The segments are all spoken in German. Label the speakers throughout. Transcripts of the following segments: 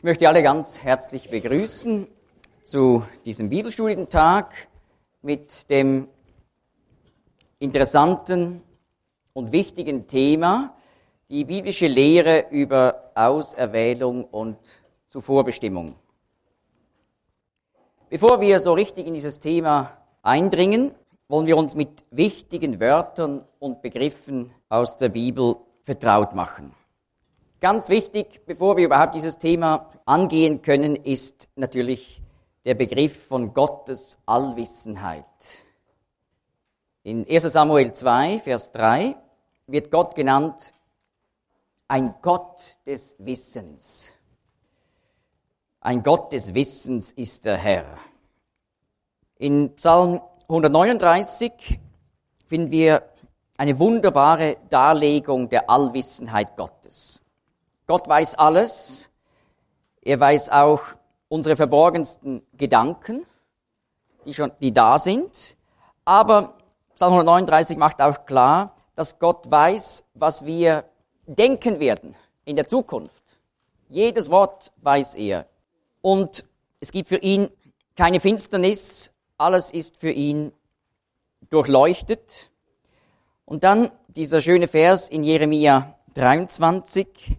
Speaker 1: Ich möchte alle ganz herzlich begrüßen zu diesem Bibelstudientag mit dem interessanten und wichtigen Thema, die biblische Lehre über Auserwählung und Zuvorbestimmung. Bevor wir so richtig in dieses Thema eindringen, wollen wir uns mit wichtigen Wörtern und Begriffen aus der Bibel vertraut machen. Ganz wichtig, bevor wir überhaupt dieses Thema angehen können, ist natürlich der Begriff von Gottes Allwissenheit. In 1. Samuel 2, Vers 3 wird Gott genannt, ein Gott des Wissens. Ein Gott des Wissens ist der Herr. In Psalm 139 finden wir eine wunderbare Darlegung der Allwissenheit Gottes. Gott weiß alles, er weiß auch unsere verborgensten Gedanken, die da sind, aber Psalm 139 macht auch klar, dass Gott weiß, was wir denken werden in der Zukunft. Jedes Wort weiß er. Und es gibt für ihn keine Finsternis, alles ist für ihn durchleuchtet. Und dann dieser schöne Vers in Jeremia 23,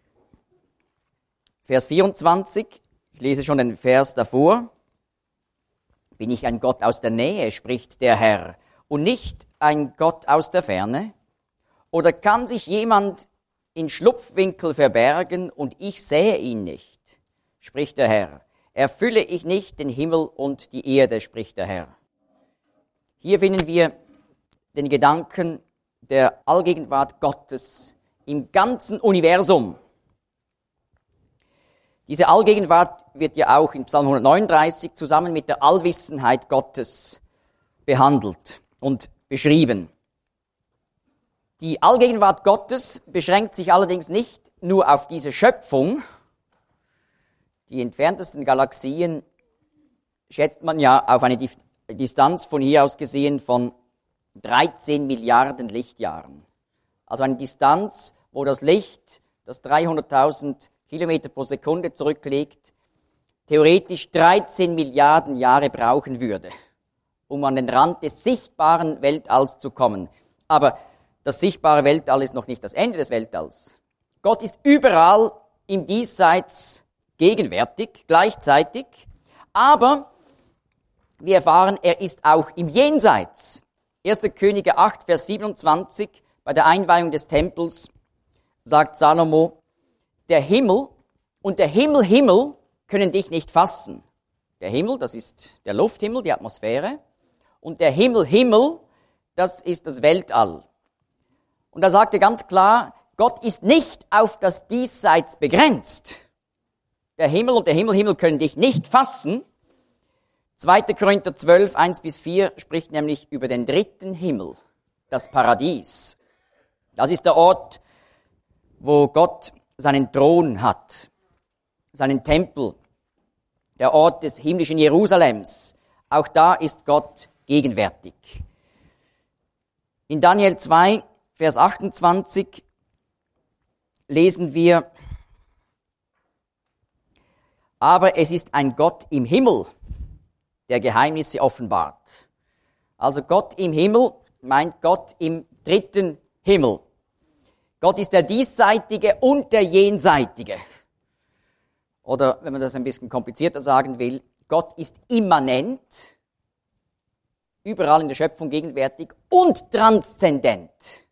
Speaker 1: Vers 24, ich lese schon den Vers davor. Bin ich ein Gott aus der Nähe, spricht der Herr, und nicht ein Gott aus der Ferne? Oder kann sich jemand in Schlupfwinkel verbergen und ich sähe ihn nicht, spricht der Herr. Erfülle ich nicht den Himmel und die Erde, spricht der Herr. Hier finden wir den Gedanken der Allgegenwart Gottes im ganzen Universum. Diese Allgegenwart wird ja auch in Psalm 139 zusammen mit der Allwissenheit Gottes behandelt und beschrieben. Die Allgegenwart Gottes beschränkt sich allerdings nicht nur auf diese Schöpfung. Die entferntesten Galaxien schätzt man ja auf eine Distanz von hier aus gesehen von 13 Milliarden Lichtjahren. Also eine Distanz, wo das Licht, das 300.000 Kilometer pro Sekunde zurücklegt, theoretisch 13 Milliarden Jahre brauchen würde, um an den Rand des sichtbaren Weltalls zu kommen. Aber das sichtbare Weltall ist noch nicht das Ende des Weltalls. Gott ist überall im Diesseits gegenwärtig, gleichzeitig, aber wir erfahren, er ist auch im Jenseits. 1. Könige 8, Vers 27, bei der Einweihung des Tempels, sagt Salomo, der Himmel und der Himmel können dich nicht fassen. Der Himmel, das ist der Lufthimmel, die Atmosphäre, und der Himmel, das ist das Weltall. Und da sagt er ganz klar, Gott ist nicht auf das Diesseits begrenzt. Der Himmel und der Himmel können dich nicht fassen. 2. Korinther 12, 1-4 spricht nämlich über den dritten Himmel, das Paradies. Das ist der Ort, wo Gott seinen Thron hat, seinen Tempel, der Ort des himmlischen Jerusalems. Auch da ist Gott gegenwärtig. In Daniel 2, Vers 28 lesen wir, aber es ist ein Gott im Himmel, der Geheimnisse offenbart. Also Gott im Himmel meint Gott im dritten Himmel. Gott ist der Diesseitige und der Jenseitige. Oder, wenn man das ein bisschen komplizierter sagen will, Gott ist immanent, überall in der Schöpfung gegenwärtig und transzendent.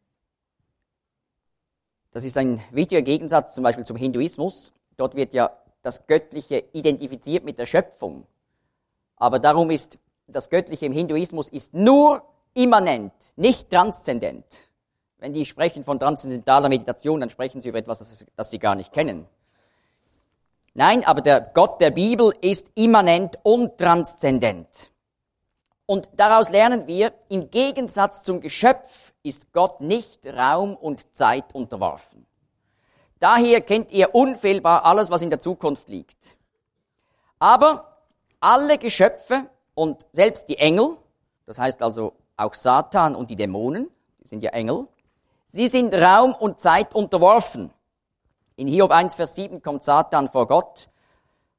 Speaker 1: Das ist ein wichtiger Gegensatz zum Beispiel zum Hinduismus. Dort wird ja das Göttliche identifiziert mit der Schöpfung. Aber darum ist das Göttliche im Hinduismus ist nur immanent, nicht transzendent. Wenn die sprechen von transzendentaler Meditation, dann sprechen sie über etwas, das sie gar nicht kennen. Nein, aber der Gott der Bibel ist immanent und transzendent. Und daraus lernen wir, im Gegensatz zum Geschöpf ist Gott nicht Raum und Zeit unterworfen. Daher kennt er unfehlbar alles, was in der Zukunft liegt. Aber alle Geschöpfe und selbst die Engel, das heißt also auch Satan und die Dämonen, die sind ja Engel, sie sind Raum und Zeit unterworfen. In Hiob 1, Vers 7 kommt Satan vor Gott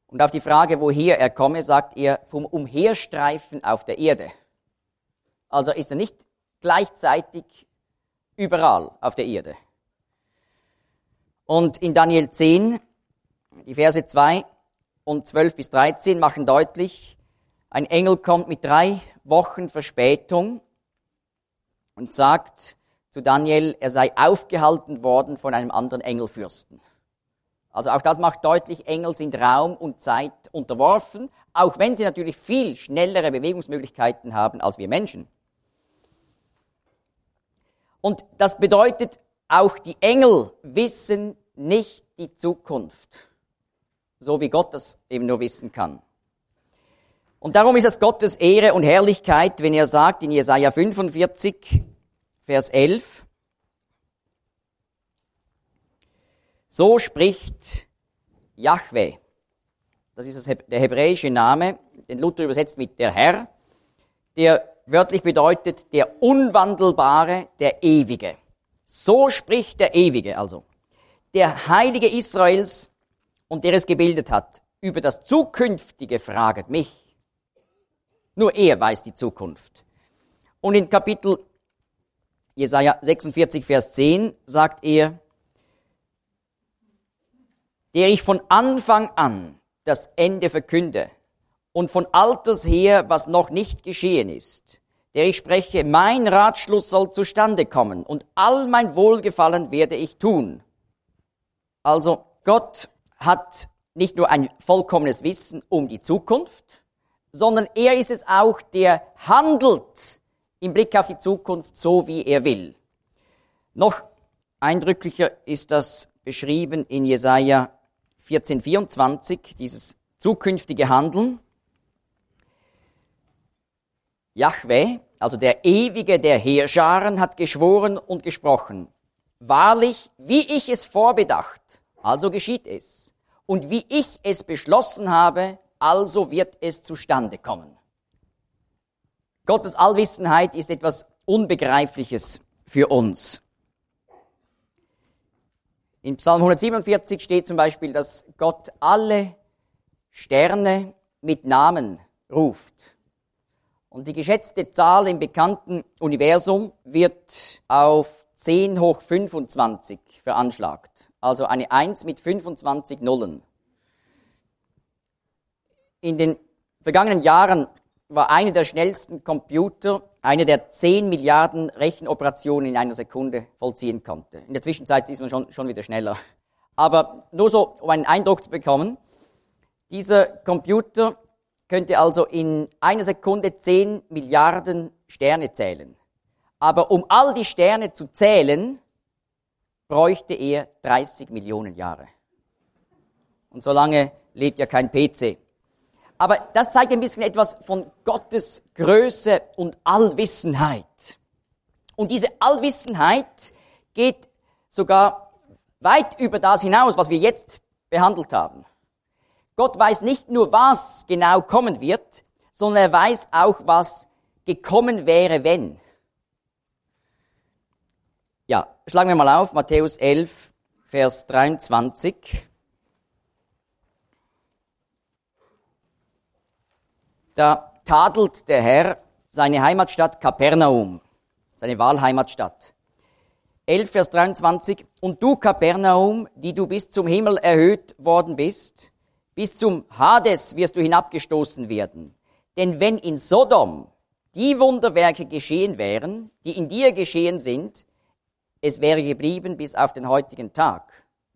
Speaker 1: Und auf die Frage, woher er komme, sagt er, vom Umherstreifen auf der Erde. Also ist er nicht gleichzeitig überall auf der Erde. Und in Daniel 10, die Verse 2 und 12 bis 13 machen deutlich, ein Engel kommt mit 3 Wochen Verspätung und sagt zu Daniel, er sei aufgehalten worden von einem anderen Engelfürsten. Also auch das macht deutlich, Engel sind Raum und Zeit unterworfen, auch wenn sie natürlich viel schnellere Bewegungsmöglichkeiten haben als wir Menschen. Und das bedeutet, auch die Engel wissen nicht die Zukunft, so wie Gott das eben nur wissen kann. Und darum ist es Gottes Ehre und Herrlichkeit, wenn er sagt in Jesaja 45, Vers 11, so spricht Jahwe, das ist der hebräische Name, den Luther übersetzt mit der Herr, der wörtlich bedeutet der Unwandelbare, der Ewige. So spricht der Ewige, also der Heilige Israels und der es gebildet hat. Über das Zukünftige fraget mich. Nur er weiß die Zukunft. Und in Kapitel Jesaja 46, Vers 10 sagt er, der ich von Anfang an das Ende verkünde und von alters her, was noch nicht geschehen ist, der ich spreche, mein Ratschluss soll zustande kommen und all mein Wohlgefallen werde ich tun. Also Gott hat nicht nur ein vollkommenes Wissen um die Zukunft, sondern er ist es auch, der handelt im Blick auf die Zukunft so, wie er will. Noch eindrücklicher ist das beschrieben in Jesaja 14,24, dieses zukünftige Handeln. Jahwe, also der Ewige der Heerscharen, hat geschworen und gesprochen. Wahrlich, wie ich es vorbedacht, also geschieht es. Und wie ich es beschlossen habe, also wird es zustande kommen. Gottes Allwissenheit ist etwas Unbegreifliches für uns. In Psalm 147 steht zum Beispiel, dass Gott alle Sterne mit Namen ruft. Und die geschätzte Zahl im bekannten Universum wird auf 10 hoch 25 veranschlagt. Also eine 1 mit 25 Nullen. In den vergangenen Jahren war einer der schnellsten Computer, einer der 10 Milliarden Rechenoperationen in einer Sekunde vollziehen konnte. In der Zwischenzeit ist man schon wieder schneller. Aber nur so, um einen Eindruck zu bekommen, dieser Computer könnte also in einer Sekunde 10 Milliarden Sterne zählen. Aber um all die Sterne zu zählen, bräuchte er 30 Millionen Jahre. Und so lange lebt ja kein PC. Aber das zeigt ein bisschen etwas von Gottes Größe und Allwissenheit. Und diese Allwissenheit geht sogar weit über das hinaus, was wir jetzt behandelt haben. Gott weiß nicht nur, was genau kommen wird, sondern er weiß auch, was gekommen wäre, wenn. Ja, schlagen wir mal auf, Matthäus 11, Vers 23. Da tadelt der Herr seine Heimatstadt Kapernaum, seine Wahlheimatstadt. 11, Vers 23. Und du, Kapernaum, die du bis zum Himmel erhöht worden bist, bis zum Hades wirst du hinabgestoßen werden. Denn wenn in Sodom die Wunderwerke geschehen wären, die in dir geschehen sind, es wäre geblieben bis auf den heutigen Tag.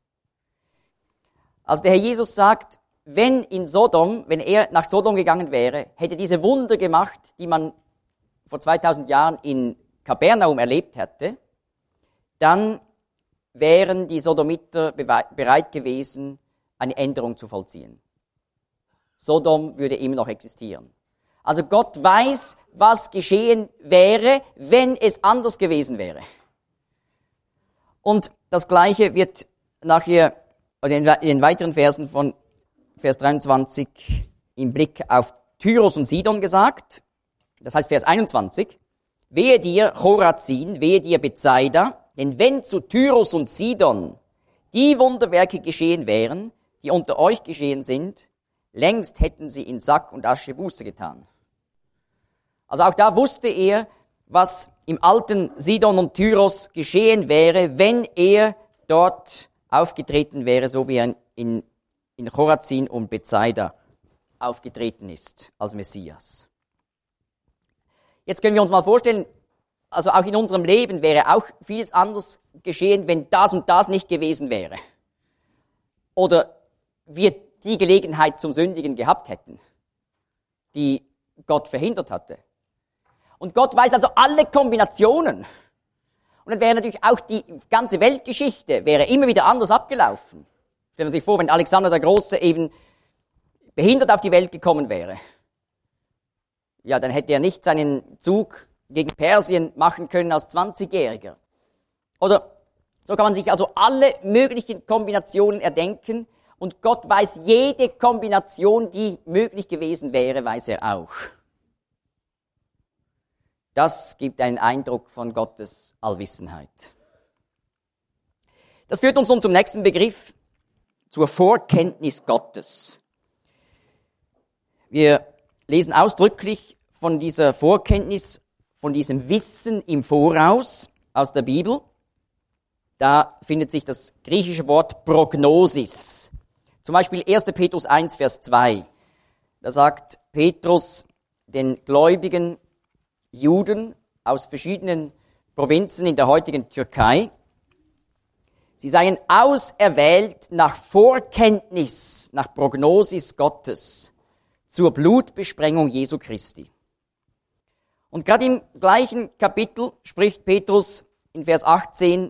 Speaker 1: Also der Herr Jesus sagt, wenn er nach Sodom gegangen wäre, hätte diese Wunder gemacht, die man vor 2000 Jahren in Kapernaum erlebt hätte, dann wären die Sodomiter bereit gewesen, eine Änderung zu vollziehen. Sodom würde immer noch existieren. Also Gott weiß, was geschehen wäre, wenn es anders gewesen wäre. Und das Gleiche wird nachher in den weiteren Versen von Vers 23 im Blick auf Tyros und Sidon gesagt. Das heißt Vers 21. Wehe dir, Chorazin, wehe dir, Bethsaida, denn wenn zu Tyros und Sidon die Wunderwerke geschehen wären, die unter euch geschehen sind, längst hätten sie in Sack und Asche Buße getan. Also auch da wusste er, was im alten Sidon und Tyros geschehen wäre, wenn er dort aufgetreten wäre, so wie er in Chorazin und Bethsaida aufgetreten ist als Messias. Jetzt können wir uns mal vorstellen, also auch in unserem Leben wäre auch vieles anders geschehen, wenn das und das nicht gewesen wäre. Oder wir die Gelegenheit zum Sündigen gehabt hätten, die Gott verhindert hatte. Und Gott weiß also alle Kombinationen. Und dann wäre natürlich auch die ganze Weltgeschichte wäre immer wieder anders abgelaufen. Stellen Sie sich vor, wenn Alexander der Große eben behindert auf die Welt gekommen wäre. Ja, dann hätte er nicht seinen Zug gegen Persien machen können als 20-Jähriger. Oder so kann man sich also alle möglichen Kombinationen erdenken. Und Gott weiß jede Kombination, die möglich gewesen wäre, weiß er auch. Das gibt einen Eindruck von Gottes Allwissenheit. Das führt uns nun zum nächsten Begriff, zur Vorkenntnis Gottes. Wir lesen ausdrücklich von dieser Vorkenntnis, von diesem Wissen im Voraus aus der Bibel. Da findet sich das griechische Wort Prognosis. Zum Beispiel 1. Petrus 1, Vers 2. Da sagt Petrus den gläubigen Juden aus verschiedenen Provinzen in der heutigen Türkei, sie seien auserwählt nach Vorkenntnis, nach Prognosis Gottes zur Blutbesprengung Jesu Christi. Und gerade im gleichen Kapitel spricht Petrus in Vers 18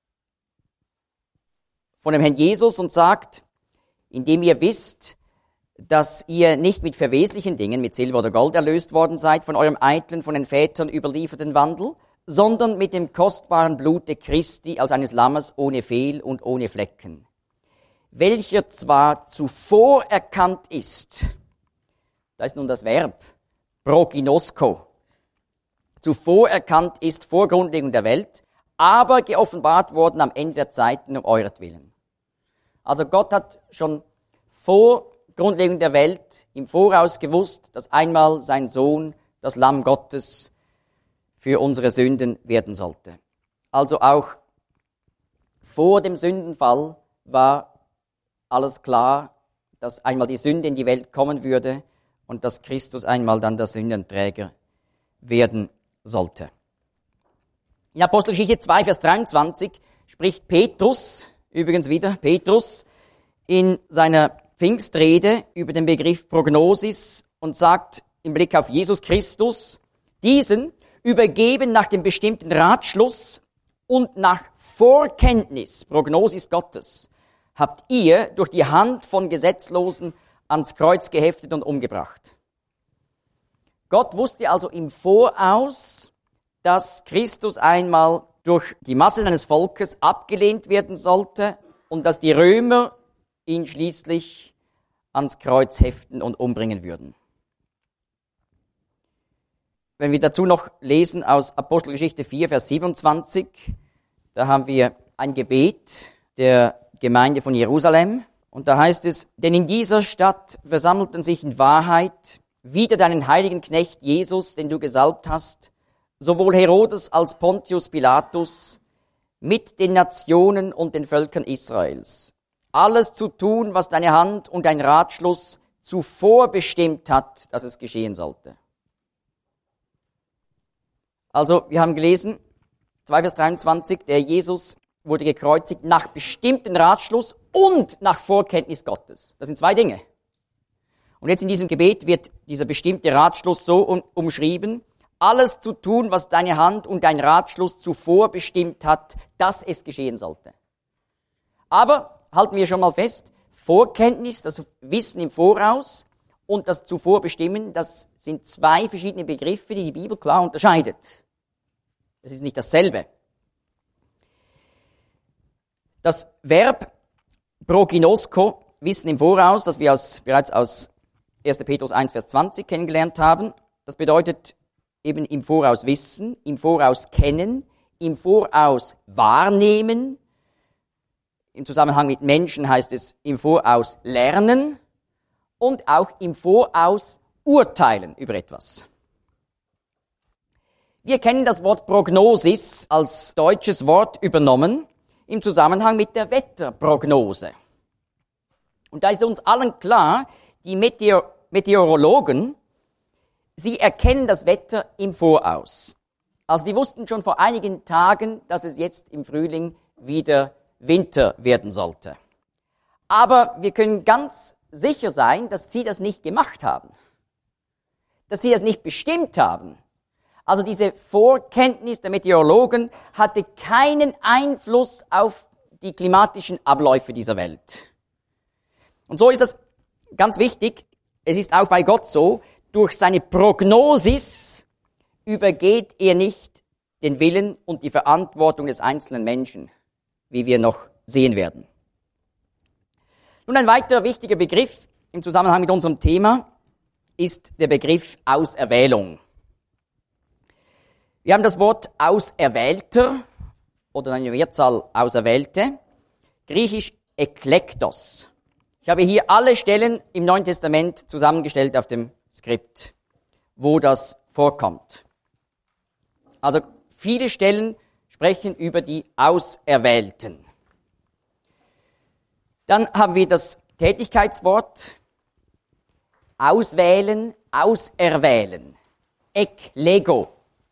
Speaker 1: von dem Herrn Jesus und sagt, indem ihr wisst, dass ihr nicht mit verweslichen Dingen, mit Silber oder Gold erlöst worden seid, von eurem eitlen, von den Vätern überlieferten Wandel, sondern mit dem kostbaren Blute Christi als eines Lammes ohne Fehl und ohne Flecken, welcher zwar zuvor erkannt ist, da ist nun das Verb, proginosko, zuvor erkannt ist vor Grundlegung der Welt, aber geoffenbart worden am Ende der Zeiten um euretwillen. Also Gott hat schon vor Grundlegung der Welt im Voraus gewusst, dass einmal sein Sohn, das Lamm Gottes, für unsere Sünden werden sollte. Also auch vor dem Sündenfall war alles klar, dass einmal die Sünde in die Welt kommen würde und dass Christus einmal dann der Sündenträger werden sollte. In Apostelgeschichte 2, Vers 23 spricht Petrus, übrigens wieder Petrus, in seiner Pfingstrede über den Begriff Prognosis und sagt im Blick auf Jesus Christus, diesen übergeben nach dem bestimmten Ratschluss und nach Vorkenntnis, Prognosis Gottes, habt ihr durch die Hand von Gesetzlosen ans Kreuz geheftet und umgebracht. Gott wusste also im Voraus, dass Christus einmal durch die Masse seines Volkes abgelehnt werden sollte und dass die Römer ihn schließlich ans Kreuz heften und umbringen würden. Wenn wir dazu noch lesen aus Apostelgeschichte 4, Vers 27, da haben wir ein Gebet der Gemeinde von Jerusalem. Und da heißt es, denn in dieser Stadt versammelten sich in Wahrheit wider deinen heiligen Knecht Jesus, den du gesalbt hast, sowohl Herodes als Pontius Pilatus, mit den Nationen und den Völkern Israels. Alles zu tun, was deine Hand und dein Ratschluss zuvor bestimmt hat, dass es geschehen sollte. Also, wir haben gelesen, 2 Vers 23, der Jesus wurde gekreuzigt nach bestimmten Ratschluss und nach Vorkenntnis Gottes. Das sind zwei Dinge. Und jetzt in diesem Gebet wird dieser bestimmte Ratschluss so umschrieben, alles zu tun, was deine Hand und dein Ratschluss zuvor bestimmt hat, dass es geschehen sollte. Aber halten wir schon mal fest, Vorkenntnis, das Wissen im Voraus und das zuvor Bestimmen, das sind zwei verschiedene Begriffe, die die Bibel klar unterscheidet. Es ist nicht dasselbe. Das Verb proginosko, Wissen im Voraus, das wir bereits aus 1. Petrus 1, Vers 20 kennengelernt haben, das bedeutet eben im Voraus wissen, im Voraus kennen, im Voraus wahrnehmen. Im Zusammenhang mit Menschen heißt es im Voraus lernen und auch im Voraus urteilen über etwas. Wir kennen das Wort Prognosis als deutsches Wort übernommen im Zusammenhang mit der Wetterprognose. Und da ist uns allen klar, die Meteorologen, sie erkennen das Wetter im Voraus. Also die wussten schon vor einigen Tagen, dass es jetzt im Frühling wieder Winter werden sollte. Aber wir können ganz sicher sein, dass sie das nicht gemacht haben. Dass sie das nicht bestimmt haben. Also diese Vorkenntnis der Meteorologen hatte keinen Einfluss auf die klimatischen Abläufe dieser Welt. Und so ist es ganz wichtig, es ist auch bei Gott so, durch seine Prognosis übergeht er nicht den Willen und die Verantwortung des einzelnen Menschen, wie wir noch sehen werden. Nun ein weiterer wichtiger Begriff im Zusammenhang mit unserem Thema ist der Begriff Auserwählung. Wir haben das Wort Auserwählter oder eine Mehrzahl Auserwählte, griechisch Eklektos. Ich habe hier alle Stellen im Neuen Testament zusammengestellt auf dem Skript, wo das vorkommt. Also viele Stellen sprechen über die Auserwählten. Dann haben wir das Tätigkeitswort auswählen, auserwählen, eklego.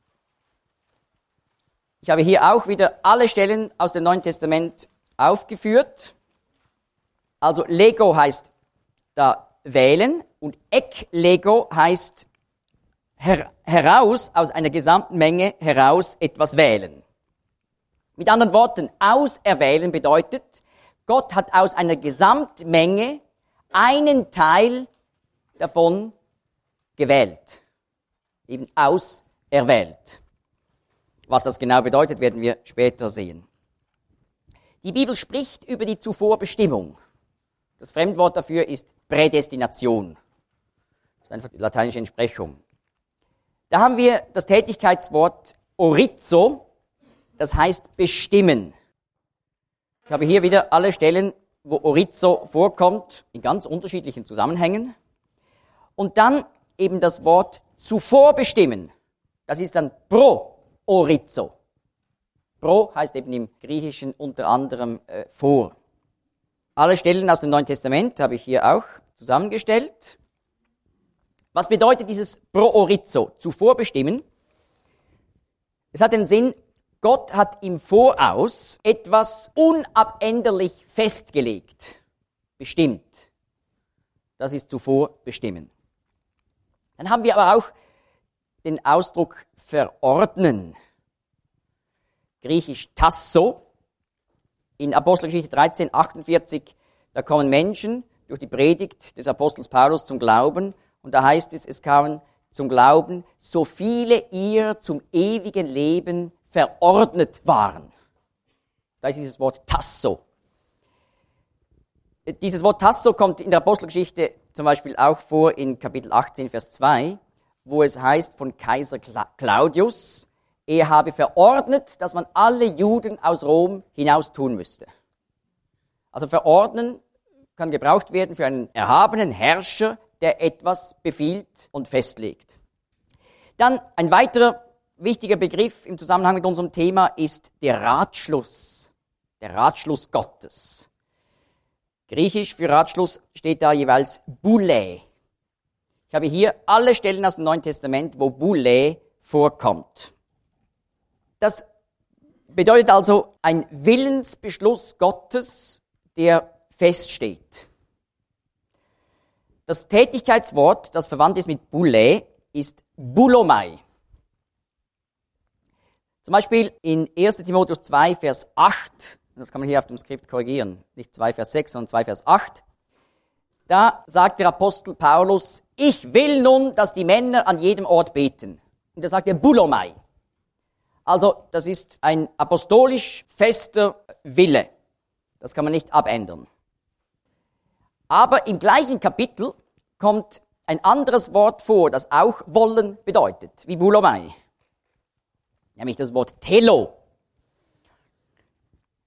Speaker 1: Ich habe hier auch wieder alle Stellen aus dem Neuen Testament aufgeführt. Also Lego heißt da wählen und eklego heißt heraus, aus einer gesamten Menge heraus etwas wählen. Mit anderen Worten, auserwählen bedeutet, Gott hat aus einer Gesamtmenge einen Teil davon gewählt. Eben auserwählt. Was das genau bedeutet, werden wir später sehen. Die Bibel spricht über die Zuvorbestimmung. Das Fremdwort dafür ist Prädestination. Das ist einfach die lateinische Entsprechung. Da haben wir das Tätigkeitswort orizo, das heißt bestimmen. Ich habe hier wieder alle Stellen, wo orizo vorkommt, in ganz unterschiedlichen Zusammenhängen. Und dann eben das Wort zuvorbestimmen. Das ist dann pro orizo. Pro heißt eben im Griechischen unter anderem vor. Alle Stellen aus dem Neuen Testament habe ich hier auch zusammengestellt. Was bedeutet dieses pro orizo, zuvor bestimmen? Es hat den Sinn, Gott hat im Voraus etwas unabänderlich festgelegt, bestimmt. Das ist zuvor bestimmen. Dann haben wir aber auch den Ausdruck verordnen. Griechisch tasso. In Apostelgeschichte 13, 48, da kommen Menschen durch die Predigt des Apostels Paulus zum Glauben. Und da heißt es, es kamen zum Glauben, so viele ihr zum ewigen Leben verordnet waren. Da ist dieses Wort tasso. Dieses Wort tasso kommt in der Apostelgeschichte zum Beispiel auch vor in Kapitel 18, Vers 2, wo es heißt von Kaiser Claudius, er habe verordnet, dass man alle Juden aus Rom hinaus tun müsste. Also verordnen kann gebraucht werden für einen erhabenen Herrscher, der etwas befiehlt und festlegt. Dann ein weiterer wichtiger Begriff im Zusammenhang mit unserem Thema ist der Ratschluss Gottes. Griechisch für Ratschluss steht da jeweils Boule. Ich habe hier alle Stellen aus dem Neuen Testament, wo Boule vorkommt. Das bedeutet also ein Willensbeschluss Gottes, der feststeht. Das Tätigkeitswort, das verwandt ist mit Boule, ist Boulomai. Zum Beispiel in 1. Timotheus 2, Vers 8, das kann man hier auf dem Skript korrigieren, nicht 2, Vers 6, sondern 2, Vers 8, da sagt der Apostel Paulus, ich will nun, dass die Männer an jedem Ort beten. Und da sagt er Boulomai. Also das ist ein apostolisch fester Wille. Das kann man nicht abändern. Aber im gleichen Kapitel kommt ein anderes Wort vor, das auch wollen bedeutet, wie Boulomai. Nämlich das Wort telo.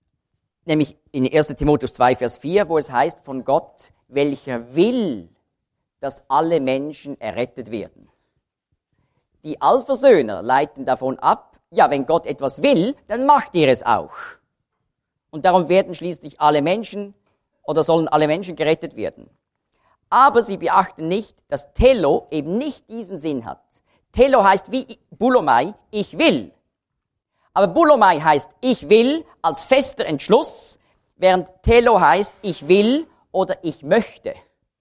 Speaker 1: Nämlich in 1. Timotheus 2, Vers 4, wo es heißt von Gott, welcher will, dass alle Menschen errettet werden. Die Allversöhner leiten davon ab, ja, wenn Gott etwas will, dann macht er es auch. Und darum werden schließlich alle Menschen oder sollen alle Menschen gerettet werden. Aber sie beachten nicht, dass Telo eben nicht diesen Sinn hat. Telo heißt wie Boulomai, ich will. Aber Boulomai heißt, ich will als fester Entschluss, während Telo heißt, ich will oder ich möchte.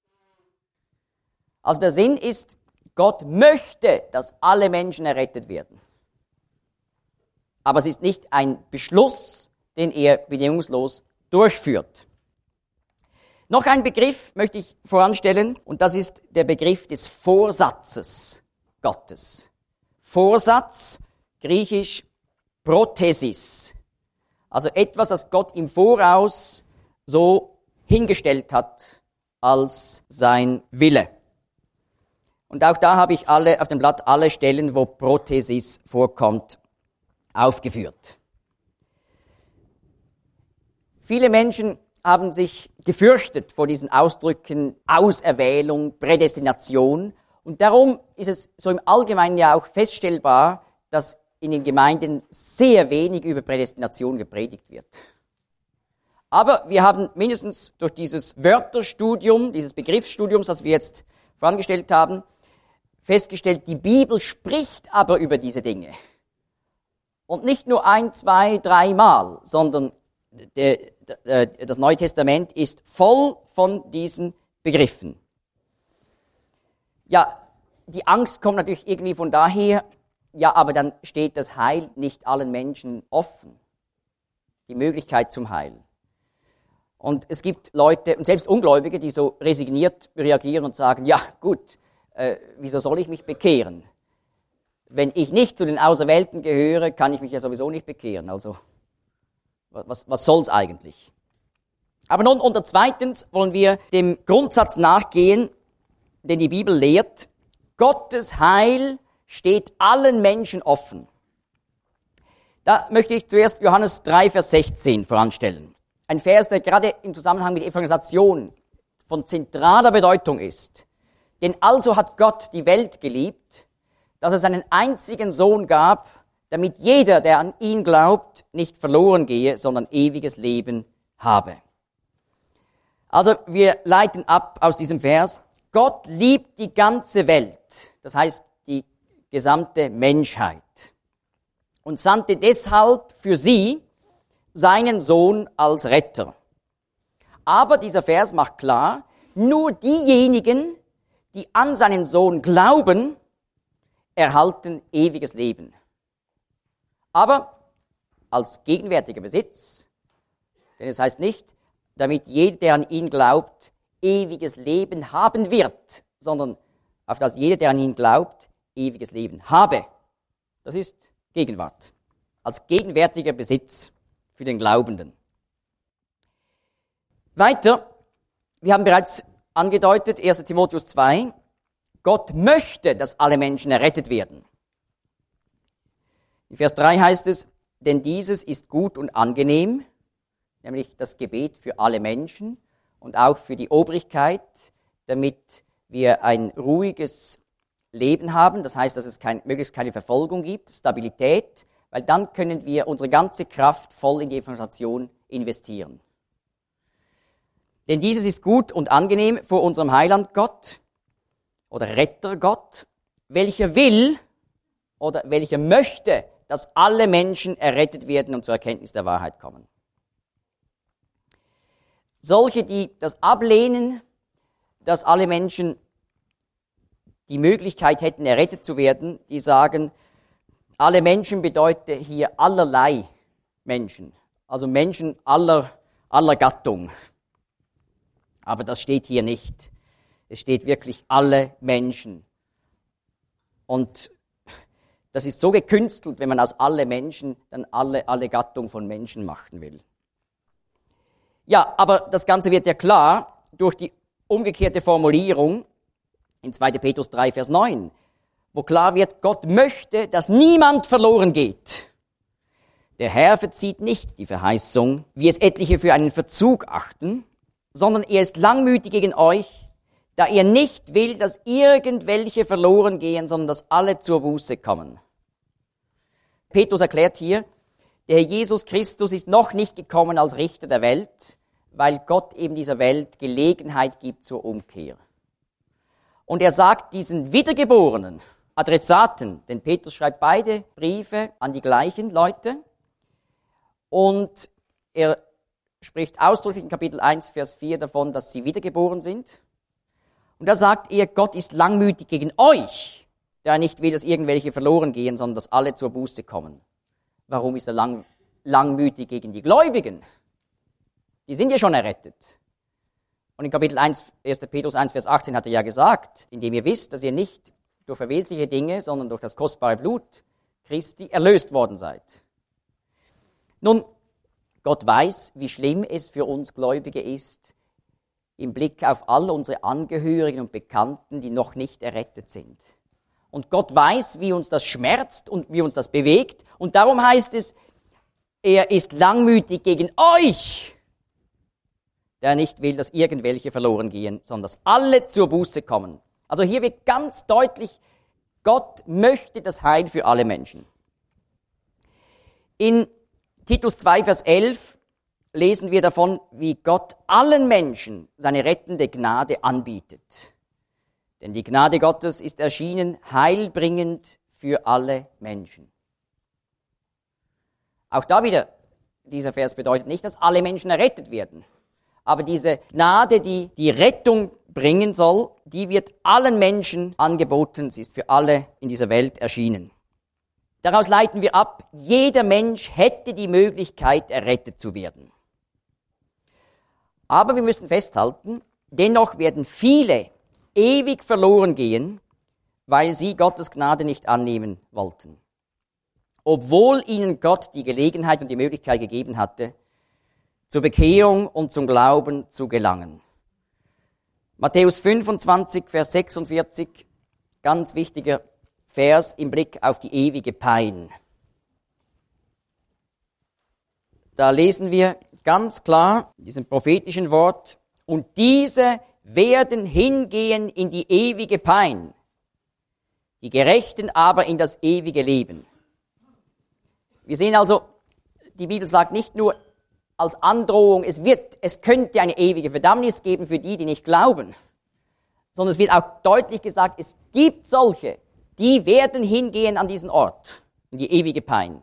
Speaker 1: Also der Sinn ist, Gott möchte, dass alle Menschen errettet werden. Aber es ist nicht ein Beschluss, den er bedingungslos durchführt. Noch ein Begriff möchte ich voranstellen, und das ist der Begriff des Vorsatzes Gottes. Vorsatz, griechisch Prothesis. Also etwas, das Gott im Voraus so hingestellt hat als sein Wille. Und auch da habe ich auf dem Blatt alle Stellen, wo Prothesis vorkommt, aufgeführt. Viele Menschen haben sich gefürchtet vor diesen Ausdrücken Auserwählung, Prädestination. Und darum ist es so im Allgemeinen ja auch feststellbar, dass in den Gemeinden sehr wenig über Prädestination gepredigt wird. Aber wir haben mindestens durch dieses Wörterstudium, dieses Begriffsstudiums, das wir jetzt vorangestellt haben, festgestellt, die Bibel spricht aber über diese Dinge. Und nicht nur 1, 2, 3 Mal, sondern das Neue Testament ist voll von diesen Begriffen. Ja, die Angst kommt natürlich irgendwie von daher, ja, aber dann steht das Heil nicht allen Menschen offen. Die Möglichkeit zum Heil. Und es gibt Leute, und selbst Ungläubige, die so resigniert reagieren und sagen, ja gut, wieso soll ich mich bekehren? Wenn ich nicht zu den Auserwählten gehöre, kann ich mich ja sowieso nicht bekehren. Also, was soll's eigentlich? Aber nun, unter zweitens wollen wir dem Grundsatz nachgehen, den die Bibel lehrt. Gottes Heil steht allen Menschen offen. Da möchte ich zuerst Johannes 3, Vers 16 voranstellen. Ein Vers, der gerade im Zusammenhang mit Evangelisation von zentraler Bedeutung ist. Denn also hat Gott die Welt geliebt, dass es einen einzigen Sohn gab, damit jeder, der an ihn glaubt, nicht verloren gehe, sondern ewiges Leben habe. Also wir leiten ab aus diesem Vers, Gott liebt die ganze Welt, das heißt die gesamte Menschheit, und sandte deshalb für sie seinen Sohn als Retter. Aber dieser Vers macht klar, nur diejenigen, die an seinen Sohn glauben, erhalten ewiges Leben. Aber als gegenwärtiger Besitz, denn es heißt nicht, damit jeder, der an ihn glaubt, ewiges Leben haben wird, sondern auf das jeder, der an ihn glaubt, ewiges Leben habe. Das ist Gegenwart. Als gegenwärtiger Besitz für den Glaubenden. Weiter, wir haben bereits angedeutet, 1. Timotheus 2, Gott möchte, dass alle Menschen errettet werden. In Vers 3 heißt es, denn dieses ist gut und angenehm, nämlich das Gebet für alle Menschen und auch für die Obrigkeit, damit wir ein ruhiges Leben haben. Das heißt, dass es möglichst keine Verfolgung gibt, Stabilität, weil dann können wir unsere ganze Kraft voll in die Evangelisation investieren. Denn dieses ist gut und angenehm vor unserem Heiland Gott oder Retter Gott, welcher will oder welcher möchte, dass alle Menschen errettet werden und zur Erkenntnis der Wahrheit kommen. Solche, die das ablehnen, dass alle Menschen die Möglichkeit hätten, errettet zu werden, die sagen, alle Menschen bedeutet hier allerlei Menschen, also Menschen aller Gattung. Aber das steht hier nicht. Es steht wirklich alle Menschen. Und das ist so gekünstelt, wenn man aus alle Menschen dann alle Gattung von Menschen machen will. Ja, aber das Ganze wird ja klar durch die umgekehrte Formulierung in 2. Petrus 3, Vers 9, wo klar wird, Gott möchte, dass niemand verloren geht. Der Herr verzieht nicht die Verheißung, wie es etliche für einen Verzug achten, sondern er ist langmütig gegen euch, da er nicht will, dass irgendwelche verloren gehen, sondern dass alle zur Buße kommen. Petrus erklärt hier, der Herr Jesus Christus ist noch nicht gekommen als Richter der Welt, weil Gott eben dieser Welt Gelegenheit gibt zur Umkehr. Und er sagt diesen wiedergeborenen Adressaten, denn Petrus schreibt beide Briefe an die gleichen Leute, und er spricht ausdrücklich in Kapitel 1, Vers 4 davon, dass sie wiedergeboren sind. Und da sagt er, Gott ist langmütig gegen euch, der nicht will, dass irgendwelche verloren gehen, sondern dass alle zur Buße kommen. Warum ist er langmütig gegen die Gläubigen? Die sind ja schon errettet. Und in Kapitel 1, 1. Petrus 1, Vers 18 hat er ja gesagt, indem ihr wisst, dass ihr nicht durch verwesliche Dinge, sondern durch das kostbare Blut Christi erlöst worden seid. Nun, Gott weiß, wie schlimm es für uns Gläubige ist, im Blick auf all unsere Angehörigen und Bekannten, die noch nicht errettet sind. Und Gott weiß, wie uns das schmerzt und wie uns das bewegt. Und darum heißt es, er ist langmütig gegen euch, der nicht will, dass irgendwelche verloren gehen, sondern dass alle zur Buße kommen. Also hier wird ganz deutlich, Gott möchte das Heil für alle Menschen. In Titus 2, Vers 11 lesen wir davon, wie Gott allen Menschen seine rettende Gnade anbietet. Denn die Gnade Gottes ist erschienen, heilbringend für alle Menschen. Auch da wieder, dieser Vers bedeutet nicht, dass alle Menschen errettet werden. Aber diese Gnade, die die Rettung bringen soll, die wird allen Menschen angeboten. Sie ist für alle in dieser Welt erschienen. Daraus leiten wir ab, jeder Mensch hätte die Möglichkeit, errettet zu werden. Aber wir müssen festhalten, dennoch werden viele ewig verloren gehen, weil sie Gottes Gnade nicht annehmen wollten. Obwohl ihnen Gott die Gelegenheit und die Möglichkeit gegeben hatte, zur Bekehrung und zum Glauben zu gelangen. Matthäus 25, Vers 46, ganz wichtiger Vers im Blick auf die ewige Pein. Da lesen wir ganz klar in diesem prophetischen Wort, und diese werden hingehen in die ewige Pein, die Gerechten aber in das ewige Leben. Wir sehen also, die Bibel sagt nicht nur als Androhung, es könnte eine ewige Verdammnis geben für die, die nicht glauben, sondern es wird auch deutlich gesagt, es gibt solche, die werden hingehen an diesen Ort, in die ewige Pein.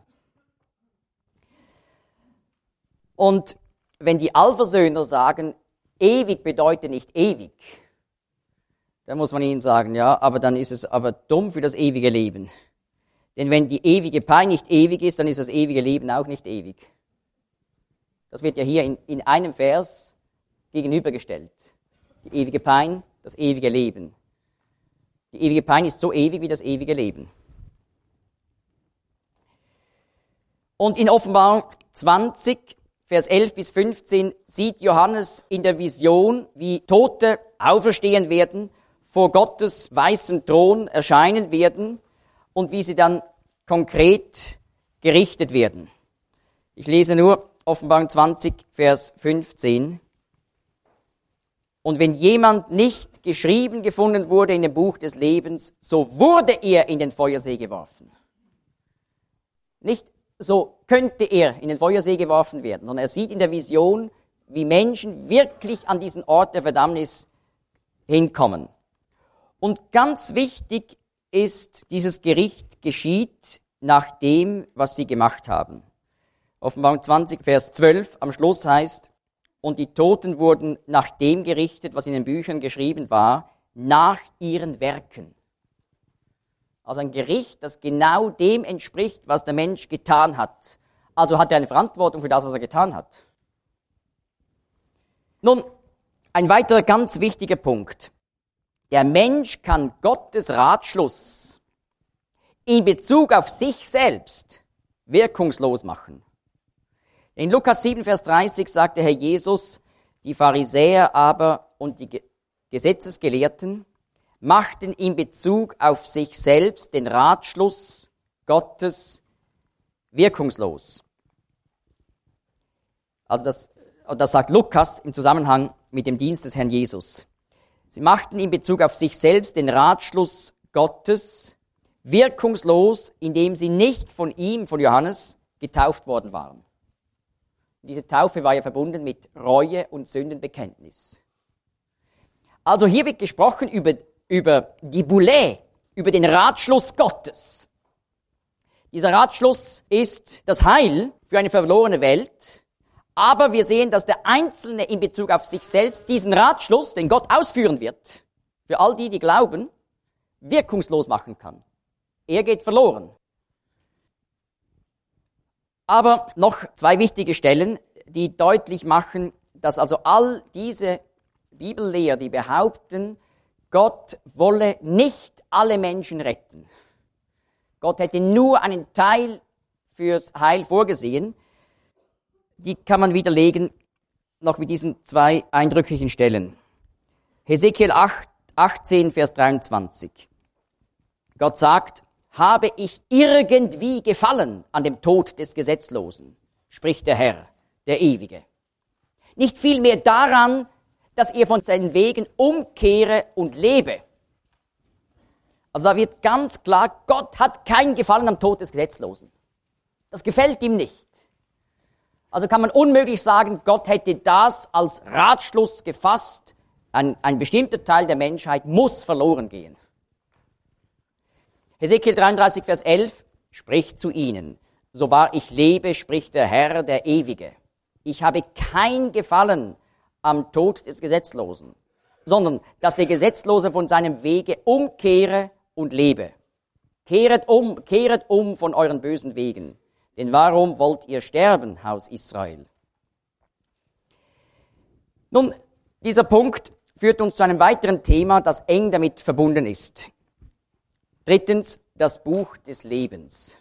Speaker 1: Und wenn die Allversöhner sagen, ewig bedeutet nicht ewig, dann muss man ihnen sagen, ja, aber dann ist es aber dumm für das ewige Leben. Denn wenn die ewige Pein nicht ewig ist, dann ist das ewige Leben auch nicht ewig. Das wird ja hier in einem Vers gegenübergestellt. Die ewige Pein, das ewige Leben. Die ewige Pein ist so ewig wie das ewige Leben. Und in Offenbarung 20, Vers 11 bis 15 sieht Johannes in der Vision, wie Tote auferstehen werden, vor Gottes weißem Thron erscheinen werden und wie sie dann konkret gerichtet werden. Ich lese nur Offenbarung 20, Vers 15. Und wenn jemand nicht geschrieben gefunden wurde in dem Buch des Lebens, so wurde er in den Feuersee geworfen. Nicht so könnte er in den Feuersee geworfen werden, sondern er sieht in der Vision, wie Menschen wirklich an diesen Ort der Verdammnis hinkommen. Und ganz wichtig ist, dieses Gericht geschieht nach dem, was sie gemacht haben. Offenbarung 20, Vers 12 am Schluss heißt, und die Toten wurden nach dem gerichtet, was in den Büchern geschrieben war, nach ihren Werken. Also ein Gericht, das genau dem entspricht, was der Mensch getan hat. Also hat er eine Verantwortung für das, was er getan hat. Nun, ein weiterer ganz wichtiger Punkt. Der Mensch kann Gottes Ratschluss in Bezug auf sich selbst wirkungslos machen. In Lukas 7, Vers 30 sagt der Herr Jesus, die Pharisäer aber und die Gesetzesgelehrten machten in Bezug auf sich selbst den Ratschluss Gottes wirkungslos. Also das sagt Lukas im Zusammenhang mit dem Dienst des Herrn Jesus. Sie machten in Bezug auf sich selbst den Ratschluss Gottes wirkungslos, indem sie nicht von ihm, von Johannes, getauft worden waren. Diese Taufe war ja verbunden mit Reue und Sündenbekenntnis. Also hier wird gesprochen über die Boulé, über den Ratschluss Gottes. Dieser Ratschluss ist das Heil für eine verlorene Welt, aber wir sehen, dass der Einzelne in Bezug auf sich selbst diesen Ratschluss, den Gott ausführen wird, für all die, die glauben, wirkungslos machen kann. Er geht verloren. Aber noch zwei wichtige Stellen, die deutlich machen, dass also all diese Bibellehrer, die behaupten, Gott wolle nicht alle Menschen retten. Gott hätte nur einen Teil fürs Heil vorgesehen. Die kann man widerlegen, noch mit diesen zwei eindrücklichen Stellen. Hesekiel 18, Vers 23. Gott sagt, habe ich irgendwie gefallen an dem Tod des Gesetzlosen, spricht der Herr, der Ewige. Nicht vielmehr daran, dass er von seinen Wegen umkehre und lebe. Also da wird ganz klar, Gott hat keinen Gefallen am Tod des Gesetzlosen. Das gefällt ihm nicht. Also kann man unmöglich sagen, Gott hätte das als Ratschluss gefasst, ein bestimmter Teil der Menschheit muss verloren gehen. Hesekiel 33, Vers 11 spricht zu ihnen, so wahr ich lebe, spricht der Herr, der Ewige. Ich habe kein Gefallen am Tod des Gesetzlosen, sondern dass der Gesetzlose von seinem Wege umkehre und lebe. Kehret um von euren bösen Wegen. Denn warum wollt ihr sterben, Haus Israel? Nun, dieser Punkt führt uns zu einem weiteren Thema, das eng damit verbunden ist. Drittens, das Buch des Lebens.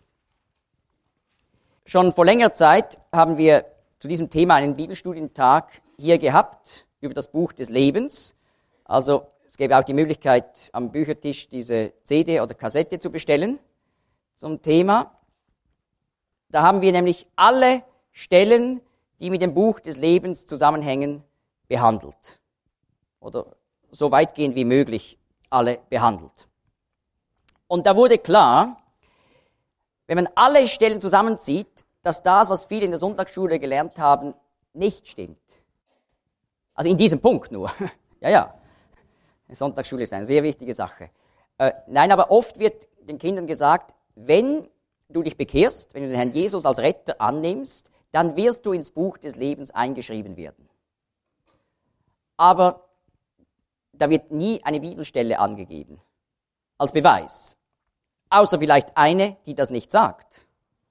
Speaker 1: Schon vor längerer Zeit haben wir zu diesem Thema einen Bibelstudientag hier gehabt, über das Buch des Lebens. Also es gäbe auch die Möglichkeit, am Büchertisch diese CD oder Kassette zu bestellen zum Thema. Da haben wir nämlich alle Stellen, die mit dem Buch des Lebens zusammenhängen, behandelt. Oder so weitgehend wie möglich alle behandelt. Und da wurde klar, wenn man alle Stellen zusammenzieht, dass das, was viele in der Sonntagsschule gelernt haben, nicht stimmt. Also in diesem Punkt nur. Ja. Die Sonntagsschule ist eine sehr wichtige Sache. Nein, aber oft wird den Kindern gesagt, wenn du dich bekehrst, wenn du den Herrn Jesus als Retter annimmst, dann wirst du ins Buch des Lebens eingeschrieben werden. Aber da wird nie eine Bibelstelle angegeben als Beweis. Außer vielleicht eine, die das nicht sagt.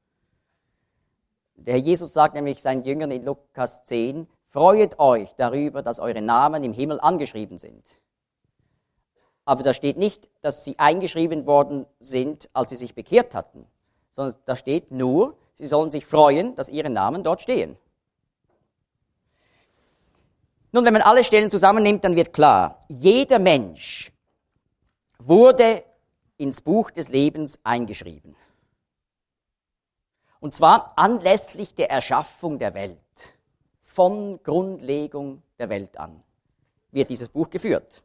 Speaker 1: Der Herr Jesus sagt nämlich seinen Jüngern in Lukas 10, freut euch darüber, dass eure Namen im Himmel angeschrieben sind. Aber da steht nicht, dass sie eingeschrieben worden sind, als sie sich bekehrt hatten, sondern da steht nur, sie sollen sich freuen, dass ihre Namen dort stehen. Nun, wenn man alle Stellen zusammennimmt, dann wird klar, jeder Mensch wurde ins Buch des Lebens eingeschrieben. Und zwar anlässlich der Erschaffung der Welt. Von Grundlegung der Welt an wird dieses Buch geführt.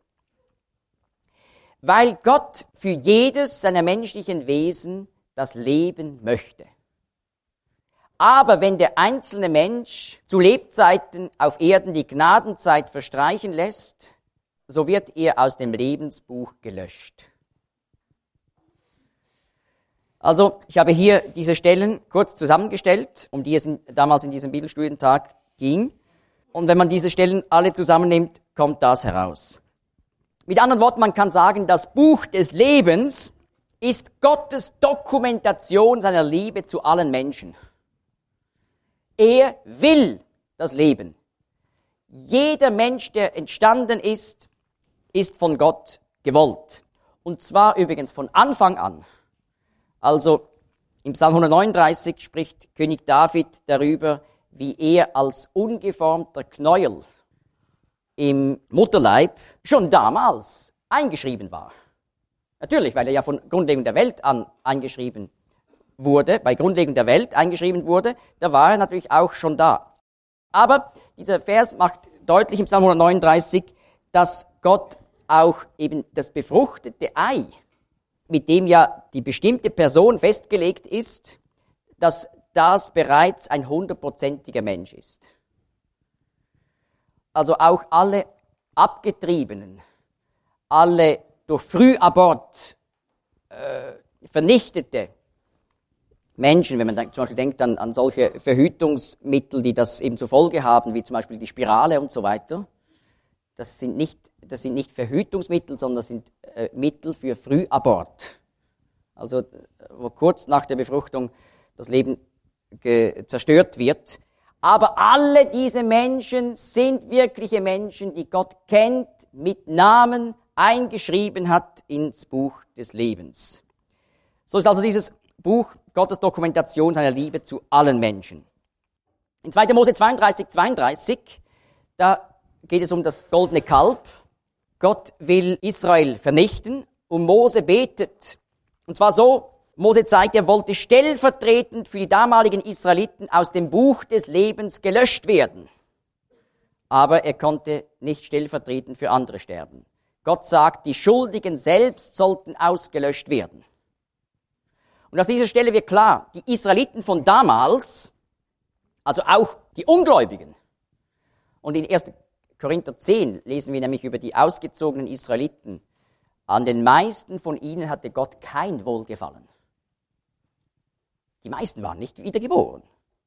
Speaker 1: Weil Gott für jedes seiner menschlichen Wesen das Leben möchte. Aber wenn der einzelne Mensch zu Lebzeiten auf Erden die Gnadenzeit verstreichen lässt, so wird er aus dem Lebensbuch gelöscht. Also, ich habe hier diese Stellen kurz zusammengestellt, um die es damals in diesem Bibelstudientag ging. Und wenn man diese Stellen alle zusammennimmt, kommt das heraus. Mit anderen Worten, man kann sagen, das Buch des Lebens ist Gottes Dokumentation seiner Liebe zu allen Menschen. Er will das Leben. Jeder Mensch, der entstanden ist, ist von Gott gewollt. Und zwar übrigens von Anfang an. Also im Psalm 139 spricht König David darüber, wie er als ungeformter Knäuel im Mutterleib schon damals eingeschrieben war. Natürlich, weil er ja von Grundlegung der Welt an eingeschrieben wurde, bei Grundlegung der Welt eingeschrieben wurde, da war er natürlich auch schon da. Aber dieser Vers macht deutlich im Psalm 139, dass Gott auch eben das befruchtete Ei, mit dem ja die bestimmte Person festgelegt ist, dass das bereits ein 100%iger Mensch ist. Also auch alle Abgetriebenen, alle durch Frühabort vernichtete Menschen, wenn man zum Beispiel denkt an solche Verhütungsmittel, die das eben zur Folge haben, wie zum Beispiel die Spirale und so weiter, das sind nicht Verhütungsmittel, sondern das sind Mittel für Frühabort. Also wo kurz nach der Befruchtung das Leben zerstört wird. Aber alle diese Menschen sind wirkliche Menschen, die Gott kennt, mit Namen eingeschrieben hat ins Buch des Lebens. So ist also dieses Buch Gottes Dokumentation seiner Liebe zu allen Menschen. In 2. Mose 32, da geht es um das goldene Kalb. Gott will Israel vernichten und Mose betet. Und zwar so, Mose zeigt, er wollte stellvertretend für die damaligen Israeliten aus dem Buch des Lebens gelöscht werden. Aber er konnte nicht stellvertretend für andere sterben. Gott sagt, die Schuldigen selbst sollten ausgelöscht werden. Und aus dieser Stelle wird klar, die Israeliten von damals, also auch die Ungläubigen, und in 1. Korinther 10 lesen wir nämlich über die ausgezogenen Israeliten, an den meisten von ihnen hatte Gott kein Wohlgefallen. Die meisten waren nicht wiedergeboren.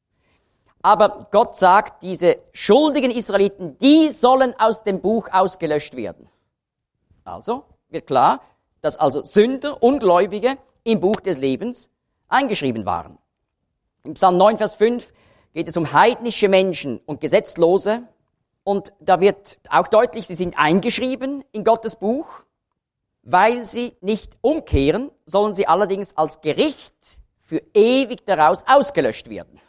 Speaker 1: Aber Gott sagt, diese schuldigen Israeliten, die sollen aus dem Buch ausgelöscht werden. Also wird klar, dass also Sünder, Ungläubige im Buch des Lebens eingeschrieben waren. Im Psalm 9, Vers 5 geht es um heidnische Menschen und Gesetzlose. Und da wird auch deutlich, sie sind eingeschrieben in Gottes Buch. Weil sie nicht umkehren, sollen sie allerdings als Gericht für ewig daraus ausgelöscht werden.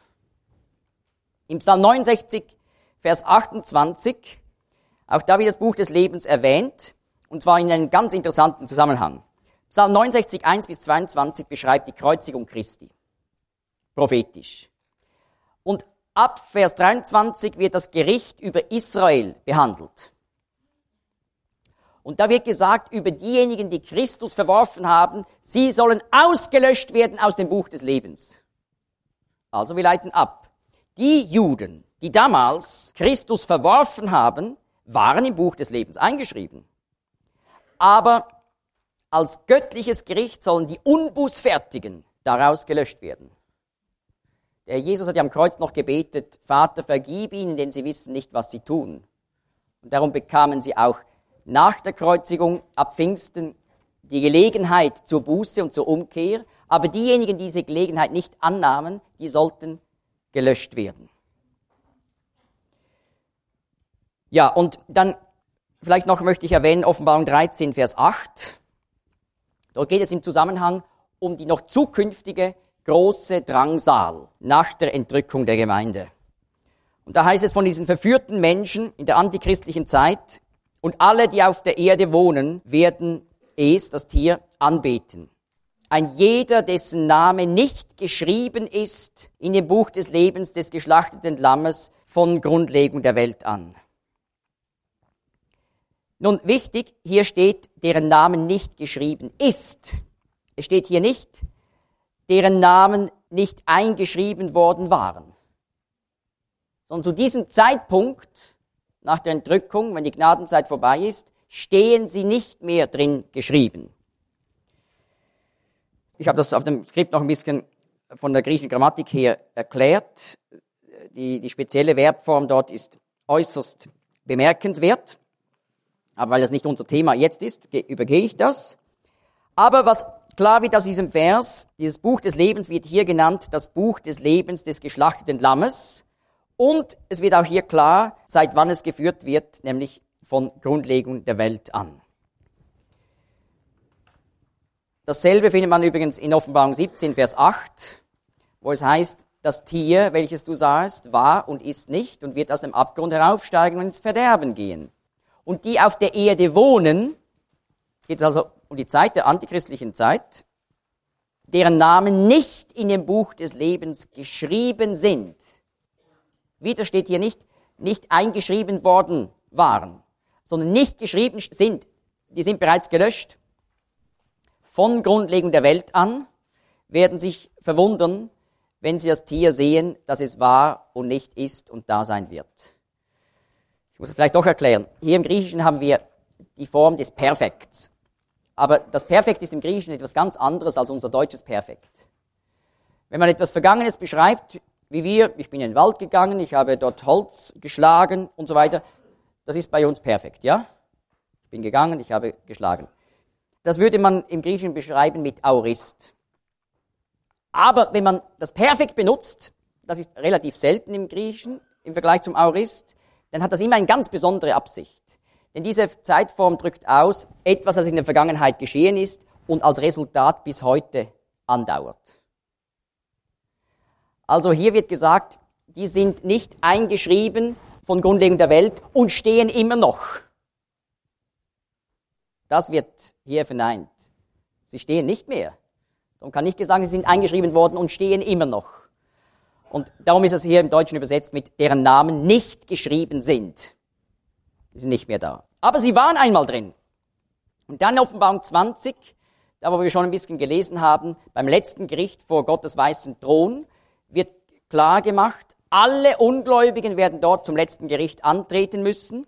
Speaker 1: Im Psalm 69, Vers 28, auch da wird das Buch des Lebens erwähnt, und zwar in einem ganz interessanten Zusammenhang. Psalm 69, 1 bis 22 beschreibt die Kreuzigung Christi, prophetisch. Und ab Vers 23 wird das Gericht über Israel behandelt. Und da wird gesagt, über diejenigen, die Christus verworfen haben, sie sollen ausgelöscht werden aus dem Buch des Lebens. Also wir leiten ab. Die Juden, die damals Christus verworfen haben, waren im Buch des Lebens eingeschrieben. Aber als göttliches Gericht sollen die Unbußfertigen daraus gelöscht werden. Der Jesus hat ja am Kreuz noch gebetet, Vater, vergib ihnen, denn sie wissen nicht, was sie tun. Und darum bekamen sie auch nach der Kreuzigung ab Pfingsten die Gelegenheit zur Buße und zur Umkehr. Aber diejenigen, die diese Gelegenheit nicht annahmen, die sollten gelöscht werden. Ja, und dann vielleicht noch möchte ich erwähnen, Offenbarung 13, Vers 8. Dort geht es im Zusammenhang um die noch zukünftige große Drangsal nach der Entrückung der Gemeinde. Und da heißt es von diesen verführten Menschen in der antichristlichen Zeit, und alle, die auf der Erde wohnen, werden es, das Tier, anbeten. Ein jeder, dessen Name nicht geschrieben ist in dem Buch des Lebens des geschlachteten Lammes von Grundlegung der Welt an. Nun, wichtig, hier steht, deren Namen nicht geschrieben ist. Es steht hier nicht, deren Namen nicht eingeschrieben worden waren. Sondern zu diesem Zeitpunkt, nach der Entrückung, wenn die Gnadenzeit vorbei ist, stehen sie nicht mehr drin geschrieben. Ich habe das auf dem Skript noch ein bisschen von der griechischen Grammatik her erklärt. Die spezielle Verbform dort ist äußerst bemerkenswert. Aber weil das nicht unser Thema jetzt ist, übergehe ich das. Aber was klar wird aus diesem Vers, dieses Buch des Lebens wird hier genannt, das Buch des Lebens des geschlachteten Lammes. Und es wird auch hier klar, seit wann es geführt wird, nämlich von Grundlegung der Welt an. Dasselbe findet man übrigens in Offenbarung 17, Vers 8, wo es heißt, das Tier, welches du sahst, war und ist nicht und wird aus dem Abgrund heraufsteigen und ins Verderben gehen. Und die auf der Erde wohnen, es geht also um die Zeit der antichristlichen Zeit, deren Namen nicht in dem Buch des Lebens geschrieben sind. Wieder steht hier nicht eingeschrieben worden waren, sondern nicht geschrieben sind. die sind bereits gelöscht. Von Grundlegung der Welt an werden sich verwundern, wenn sie das Tier sehen, dass es war und nicht ist und da sein wird. Ich muss es vielleicht doch erklären. Hier im Griechischen haben wir die Form des Perfekts. Aber das Perfekt ist im Griechischen etwas ganz anderes als unser deutsches Perfekt. Wenn man etwas Vergangenes beschreibt, ich bin in den Wald gegangen, ich habe dort Holz geschlagen und so weiter, das ist bei uns perfekt, ja? Ich bin gegangen, ich habe geschlagen. Das würde man im Griechischen beschreiben mit Aorist. Aber wenn man das Perfekt benutzt, das ist relativ selten im Griechischen im Vergleich zum Aorist, dann hat das immer eine ganz besondere Absicht. Denn diese Zeitform drückt aus, etwas, das in der Vergangenheit geschehen ist und als Resultat bis heute andauert. Also hier wird gesagt, die sind nicht eingeschrieben von Grundlegung der Welt und stehen immer noch. Das wird hier verneint. Sie stehen nicht mehr. Man kann nicht sagen, sie sind eingeschrieben worden und stehen immer noch. Und darum ist es hier im Deutschen übersetzt mit deren Namen nicht geschrieben sind. Die sind nicht mehr da. Aber sie waren einmal drin. Und dann Offenbarung 20, da wo wir schon ein bisschen gelesen haben, beim letzten Gericht vor Gottes weißem Thron, wird klar gemacht, alle Ungläubigen werden dort zum letzten Gericht antreten müssen.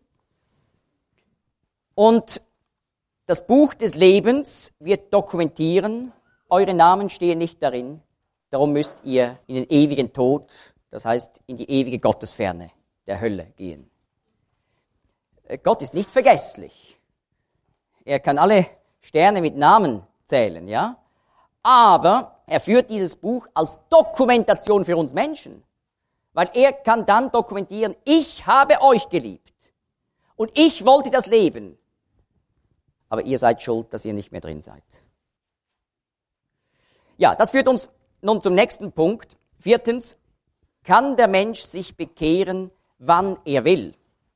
Speaker 1: Und das Buch des Lebens wird dokumentieren, eure Namen stehen nicht darin, darum müsst ihr in den ewigen Tod, das heißt in die ewige Gottesferne der Hölle gehen. Gott ist nicht vergesslich. Er kann alle Sterne mit Namen zählen, ja? Aber er führt dieses Buch als Dokumentation für uns Menschen. Weil er kann dann dokumentieren, ich habe euch geliebt. Und ich wollte das Leben. Aber ihr seid schuld, dass ihr nicht mehr drin seid. Ja, das führt uns nun zum nächsten Punkt. 4. Kann der Mensch sich bekehren, wann er will?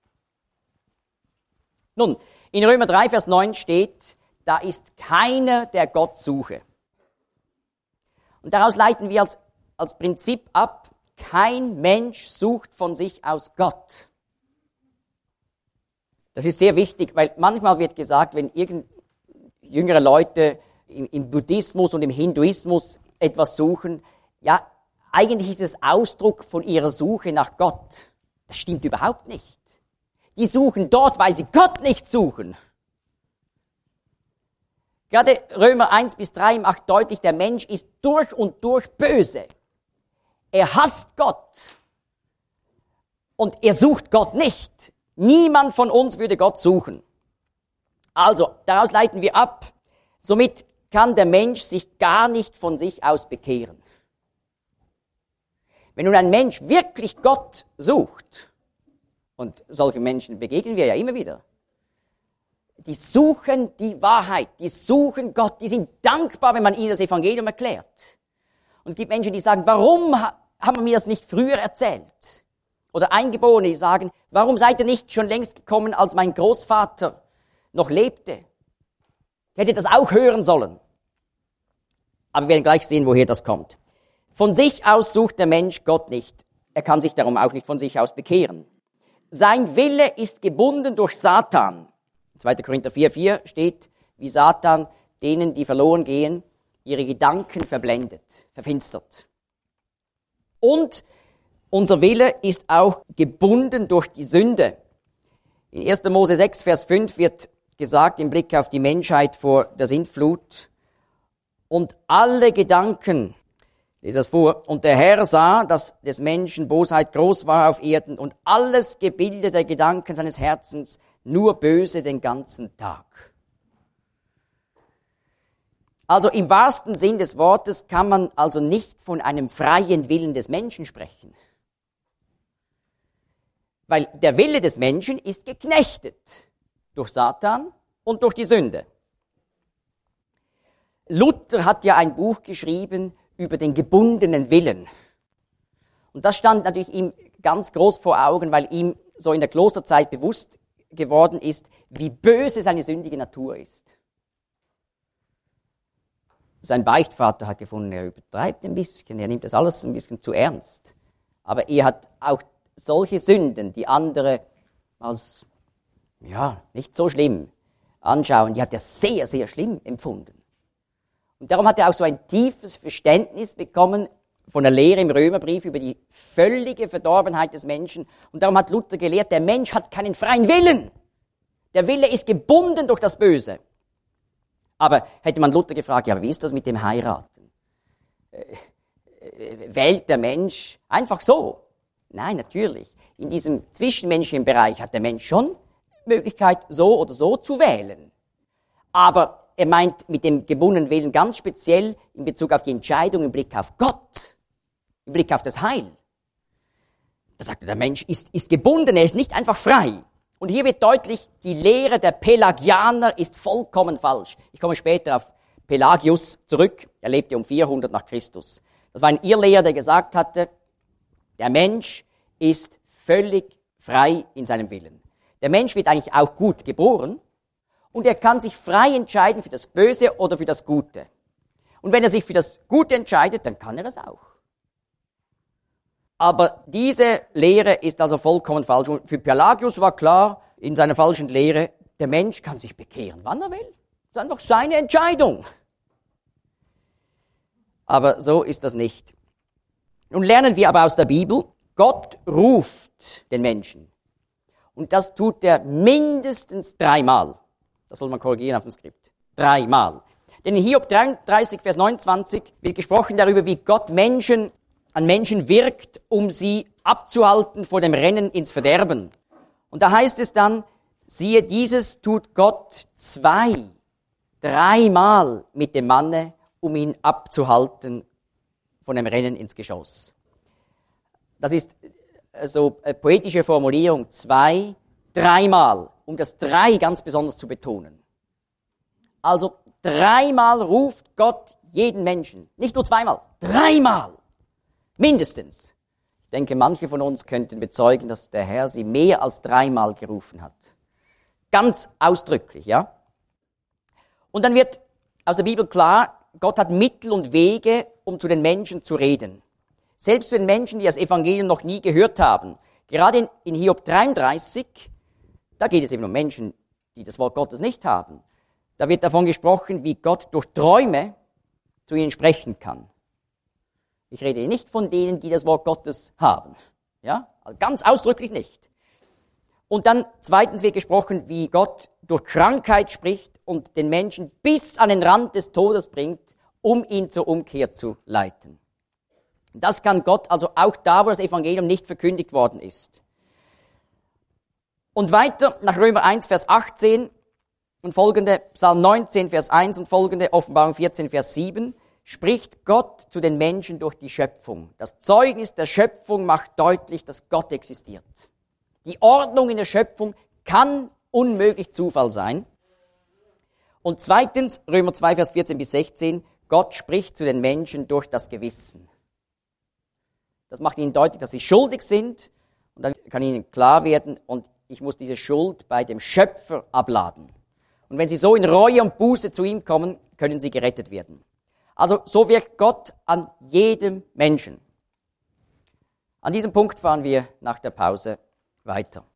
Speaker 1: Nun, in Römer 3, Vers 9 steht, da ist keiner, der Gott suche. Und daraus leiten wir als Prinzip ab, kein Mensch sucht von sich aus Gott. Das ist sehr wichtig, weil manchmal wird gesagt, wenn jüngere Leute im Buddhismus und im Hinduismus etwas suchen, ja, eigentlich ist es Ausdruck von ihrer Suche nach Gott. Das stimmt überhaupt nicht. Die suchen dort, weil sie Gott nicht suchen. Gerade Römer 1 bis 3 macht deutlich, der Mensch ist durch und durch böse. Er hasst Gott. Und er sucht Gott nicht. Niemand von uns würde Gott suchen. Also, daraus leiten wir ab, somit kann der Mensch sich gar nicht von sich aus bekehren. Wenn nun ein Mensch wirklich Gott sucht, und solchen Menschen begegnen wir ja immer wieder, die suchen die Wahrheit, die suchen Gott, die sind dankbar, wenn man ihnen das Evangelium erklärt. Und es gibt Menschen, die sagen, warum haben wir mir das nicht früher erzählt? Oder Eingeborene, die sagen, warum seid ihr nicht schon längst gekommen, als mein Großvater noch lebte? Ich hätte das auch hören sollen. Aber wir werden gleich sehen, woher das kommt. Von sich aus sucht der Mensch Gott nicht. Er kann sich darum auch nicht von sich aus bekehren. Sein Wille ist gebunden durch Satan. 2. Korinther 4,4 steht, wie Satan denen, die verloren gehen, ihre Gedanken verblendet, verfinstert. Und unser Wille ist auch gebunden durch die Sünde. In 1. Mose 6, Vers 5 wird gesagt, im Blick auf die Menschheit vor der Sintflut, und alle Gedanken, ich lese das vor, und der Herr sah, dass des Menschen Bosheit groß war auf Erden und alles Gebilde der Gedanken seines Herzens nur böse den ganzen Tag. Also im wahrsten Sinn des Wortes kann man also nicht von einem freien Willen des Menschen sprechen. Weil der Wille des Menschen ist geknechtet durch Satan und durch die Sünde. Luther hat ja ein Buch geschrieben über den gebundenen Willen. Und das stand natürlich ihm ganz groß vor Augen, weil ihm so in der Klosterzeit bewusst geworden ist, wie böse seine sündige Natur ist. Sein Beichtvater hat gefunden, er übertreibt ein bisschen, er nimmt das alles ein bisschen zu ernst. Aber er hat auch solche Sünden, die andere als, ja, nicht so schlimm anschauen, die hat er sehr, sehr schlimm empfunden. Und darum hat er auch so ein tiefes Verständnis bekommen von der Lehre im Römerbrief über die völlige Verdorbenheit des Menschen. Und darum hat Luther gelehrt, der Mensch hat keinen freien Willen. Der Wille ist gebunden durch das Böse. Aber hätte man Luther gefragt, ja, wie ist das mit dem Heiraten? Wählt der Mensch einfach so? Nein, natürlich. In diesem zwischenmenschlichen Bereich hat der Mensch schon Möglichkeit, so oder so zu wählen. Aber er meint mit dem gebundenen Willen ganz speziell in Bezug auf die Entscheidung im Blick auf Gott, im Blick auf das Heil. Da sagt er, der Mensch ist gebunden, er ist nicht einfach frei. Und hier wird deutlich, die Lehre der Pelagianer ist vollkommen falsch. Ich komme später auf Pelagius zurück, er lebte um 400 nach Christus. Das war ein Irrlehrer, der gesagt hatte, der Mensch ist völlig frei in seinem Willen. Der Mensch wird eigentlich auch gut geboren und er kann sich frei entscheiden für das Böse oder für das Gute. Und wenn er sich für das Gute entscheidet, dann kann er es auch. Aber diese Lehre ist also vollkommen falsch. Und für Pelagius war klar, in seiner falschen Lehre, der Mensch kann sich bekehren, wann er will. Das ist einfach seine Entscheidung. Aber so ist das nicht. Nun lernen wir aber aus der Bibel, Gott ruft den Menschen. Und das tut er mindestens 3-mal. Das soll man korrigieren auf dem Skript. 3-mal. Denn in Hiob 33, Vers 29 wird gesprochen darüber, wie Gott an Menschen wirkt, um sie abzuhalten vor dem Rennen ins Verderben. Und da heißt es dann, siehe, dieses tut Gott 3-mal mit dem Manne, um ihn abzuhalten von dem Rennen ins Geschoss. Das ist so eine poetische Formulierung, 3-mal, um das 3 ganz besonders zu betonen. Also 3-mal ruft Gott jeden Menschen, nicht nur 2-mal, 3-mal, mindestens. Ich denke, manche von uns könnten bezeugen, dass der Herr sie mehr als 3-mal gerufen hat. Ganz ausdrücklich, ja. Und dann wird aus der Bibel klar, Gott hat Mittel und Wege, um zu den Menschen zu reden. Selbst wenn Menschen, die das Evangelium noch nie gehört haben, gerade in Hiob 33, da geht es eben um Menschen, die das Wort Gottes nicht haben. Da wird davon gesprochen, wie Gott durch Träume zu ihnen sprechen kann. Ich rede nicht von denen, die das Wort Gottes haben. Ja? Also ganz ausdrücklich nicht. Und dann zweitens wird gesprochen, wie Gott durch Krankheit spricht und den Menschen bis an den Rand des Todes bringt, um ihn zur Umkehr zu leiten. Das kann Gott also auch da, wo das Evangelium nicht verkündigt worden ist. Und weiter nach Römer 1, Vers 18 und folgende, Psalm 19, Vers 1 und folgende, Offenbarung 14, Vers 7, spricht Gott zu den Menschen durch die Schöpfung. Das Zeugnis der Schöpfung macht deutlich, dass Gott existiert. Die Ordnung in der Schöpfung kann unmöglich Zufall sein. Und zweitens, Römer 2, Vers 14 bis 16, Gott spricht zu den Menschen durch das Gewissen. Das macht ihnen deutlich, dass sie schuldig sind und dann kann ihnen klar werden, und ich muss diese Schuld bei dem Schöpfer abladen. Und wenn sie so in Reue und Buße zu ihm kommen, können sie gerettet werden. Also so wirkt Gott an jedem Menschen. An diesem Punkt fahren wir nach der Pause weiter.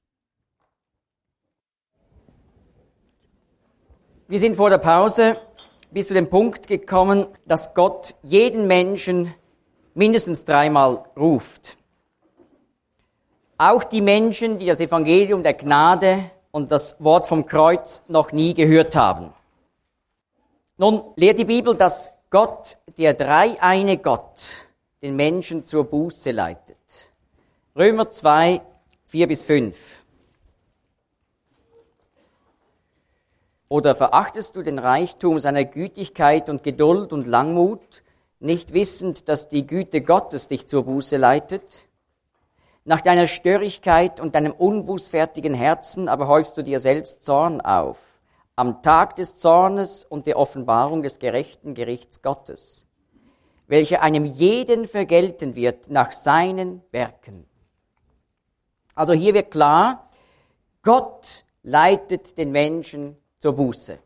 Speaker 1: Wir sind vor der Pause bis zu dem Punkt gekommen, dass Gott jeden Menschen mindestens 3-mal ruft. Auch die Menschen, die das Evangelium der Gnade und das Wort vom Kreuz noch nie gehört haben. Nun lehrt die Bibel, dass Gott, der dreieine Gott, den Menschen zur Buße leitet. Römer 2, 4 bis 5. Oder verachtest du den Reichtum seiner Gütigkeit und Geduld und Langmut, nicht wissend, dass die Güte Gottes dich zur Buße leitet? Nach deiner Störrigkeit und deinem unbußfertigen Herzen aber häufst du dir selbst Zorn auf, am Tag des Zornes und der Offenbarung des gerechten Gerichts Gottes, welcher einem jeden vergelten wird nach seinen Werken. Also hier wird klar, Gott leitet den Menschen zur Buße.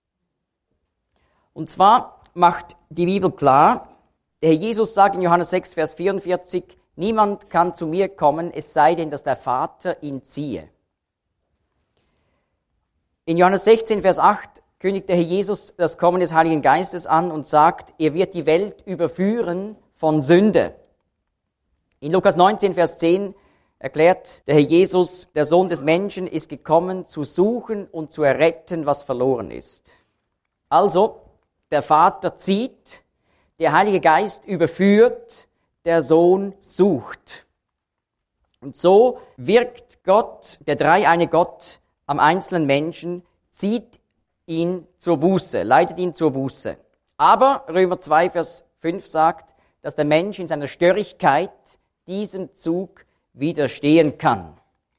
Speaker 1: Und zwar macht die Bibel klar, der Herr Jesus sagt in Johannes 6, Vers 44, niemand kann zu mir kommen, es sei denn, dass der Vater ihn ziehe. In Johannes 16, Vers 8 kündigt der Herr Jesus das Kommen des Heiligen Geistes an und sagt, er wird die Welt überführen von Sünde. In Lukas 19, Vers 10 erklärt der Herr Jesus, der Sohn des Menschen ist gekommen, zu suchen und zu erretten, was verloren ist. Also, der Vater zieht, der Heilige Geist überführt, der Sohn sucht. Und so wirkt Gott, der dreieine Gott, am einzelnen Menschen, zieht ihn zur Buße, leitet ihn zur Buße. Aber Römer 2, Vers 5 sagt, dass der Mensch in seiner Störrigkeit diesem Zug widerstehen kann.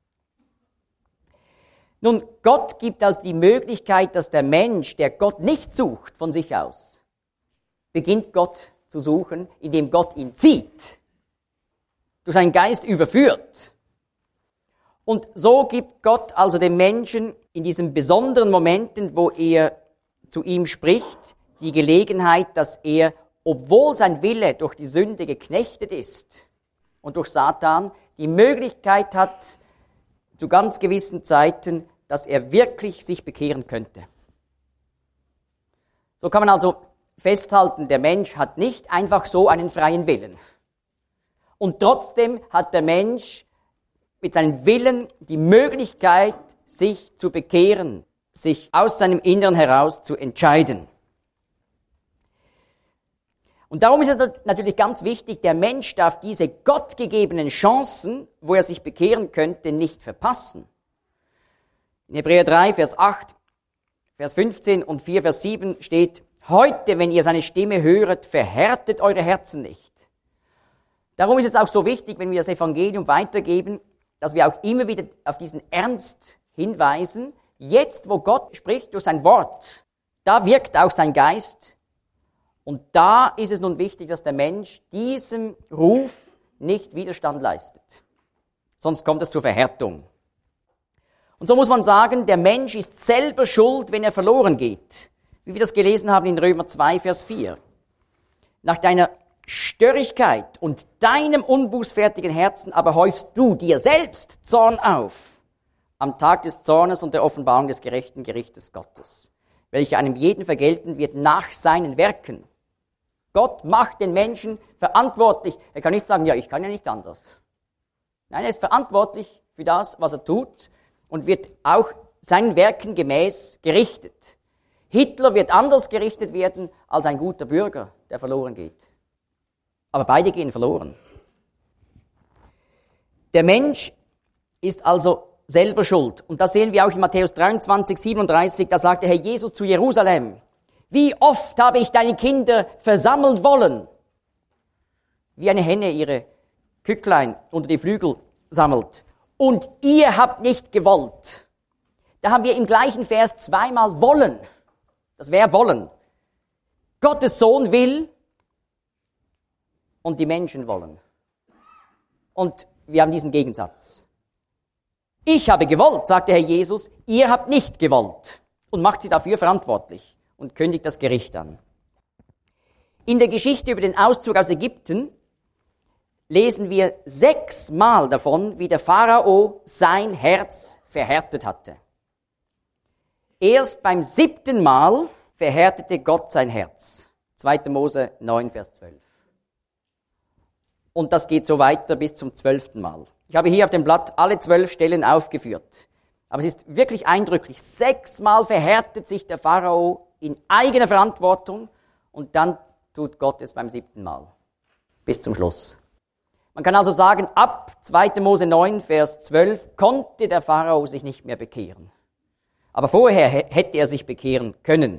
Speaker 1: Nun, Gott gibt also die Möglichkeit, dass der Mensch, der Gott nicht sucht von sich aus, beginnt Gott zu suchen, indem Gott ihn zieht, durch seinen Geist überführt. Und so gibt Gott also dem Menschen in diesen besonderen Momenten, wo er zu ihm spricht, die Gelegenheit, dass er, obwohl sein Wille durch die Sünde geknechtet ist und durch Satan, die Möglichkeit hat, zu ganz gewissen Zeiten, dass er wirklich sich bekehren könnte. So kann man also festhalten, der Mensch hat nicht einfach so einen freien Willen. Und trotzdem hat der Mensch mit seinem Willen die Möglichkeit, sich zu bekehren, sich aus seinem Inneren heraus zu entscheiden. Und darum ist es natürlich ganz wichtig, der Mensch darf diese gottgegebenen Chancen, wo er sich bekehren könnte, nicht verpassen. In Hebräer 3, Vers 8, Vers 15 und 4, Vers 7 steht, heute, wenn ihr seine Stimme höret, verhärtet eure Herzen nicht. Darum ist es auch so wichtig, wenn wir das Evangelium weitergeben, dass wir auch immer wieder auf diesen Ernst hinweisen. Jetzt, wo Gott spricht durch sein Wort, da wirkt auch sein Geist. Und da ist es nun wichtig, dass der Mensch diesem Ruf nicht Widerstand leistet. Sonst kommt es zur Verhärtung. Und so muss man sagen, der Mensch ist selber schuld, wenn er verloren geht. Wie wir das gelesen haben in Römer 2, Vers 4. Nach deiner Störrigkeit und deinem unbußfertigen Herzen aber häufst du dir selbst Zorn auf am Tag des Zornes und der Offenbarung des gerechten Gerichtes Gottes, welcher einem jeden vergelten wird nach seinen Werken. Gott macht den Menschen verantwortlich. Er kann nicht sagen, ja, ich kann ja nicht anders. Nein, er ist verantwortlich für das, was er tut und wird auch seinen Werken gemäß gerichtet. Hitler wird anders gerichtet werden als ein guter Bürger, der verloren geht. Aber beide gehen verloren. Der Mensch ist also selber schuld. Und das sehen wir auch in Matthäus 23, 37, da sagt der Herr Jesus zu Jerusalem, wie oft habe ich deine Kinder versammeln wollen, wie eine Henne ihre Kücklein unter die Flügel sammelt. Und ihr habt nicht gewollt. Da haben wir im gleichen Vers zweimal wollen. Das Verb wollen. Gottes Sohn will und die Menschen wollen. Und wir haben diesen Gegensatz. Ich habe gewollt, sagt der Herr Jesus, ihr habt nicht gewollt. Und macht sie dafür verantwortlich und kündigt das Gericht an. In der Geschichte über den Auszug aus Ägypten lesen wir 6-mal davon, wie der Pharao sein Herz verhärtet hatte. Erst beim 7. Mal verhärtete Gott sein Herz. 2. Mose 9, Vers 12. Und das geht so weiter bis zum 12. Mal. Ich habe hier auf dem Blatt alle 12 Stellen aufgeführt. Aber es ist wirklich eindrücklich. 6-mal verhärtet sich der Pharao in eigener Verantwortung und dann tut Gott es beim 7. Mal. Bis zum Schluss. Man kann also sagen, ab 2. Mose 9, Vers 12 konnte der Pharao sich nicht mehr bekehren. Aber vorher hätte er sich bekehren können.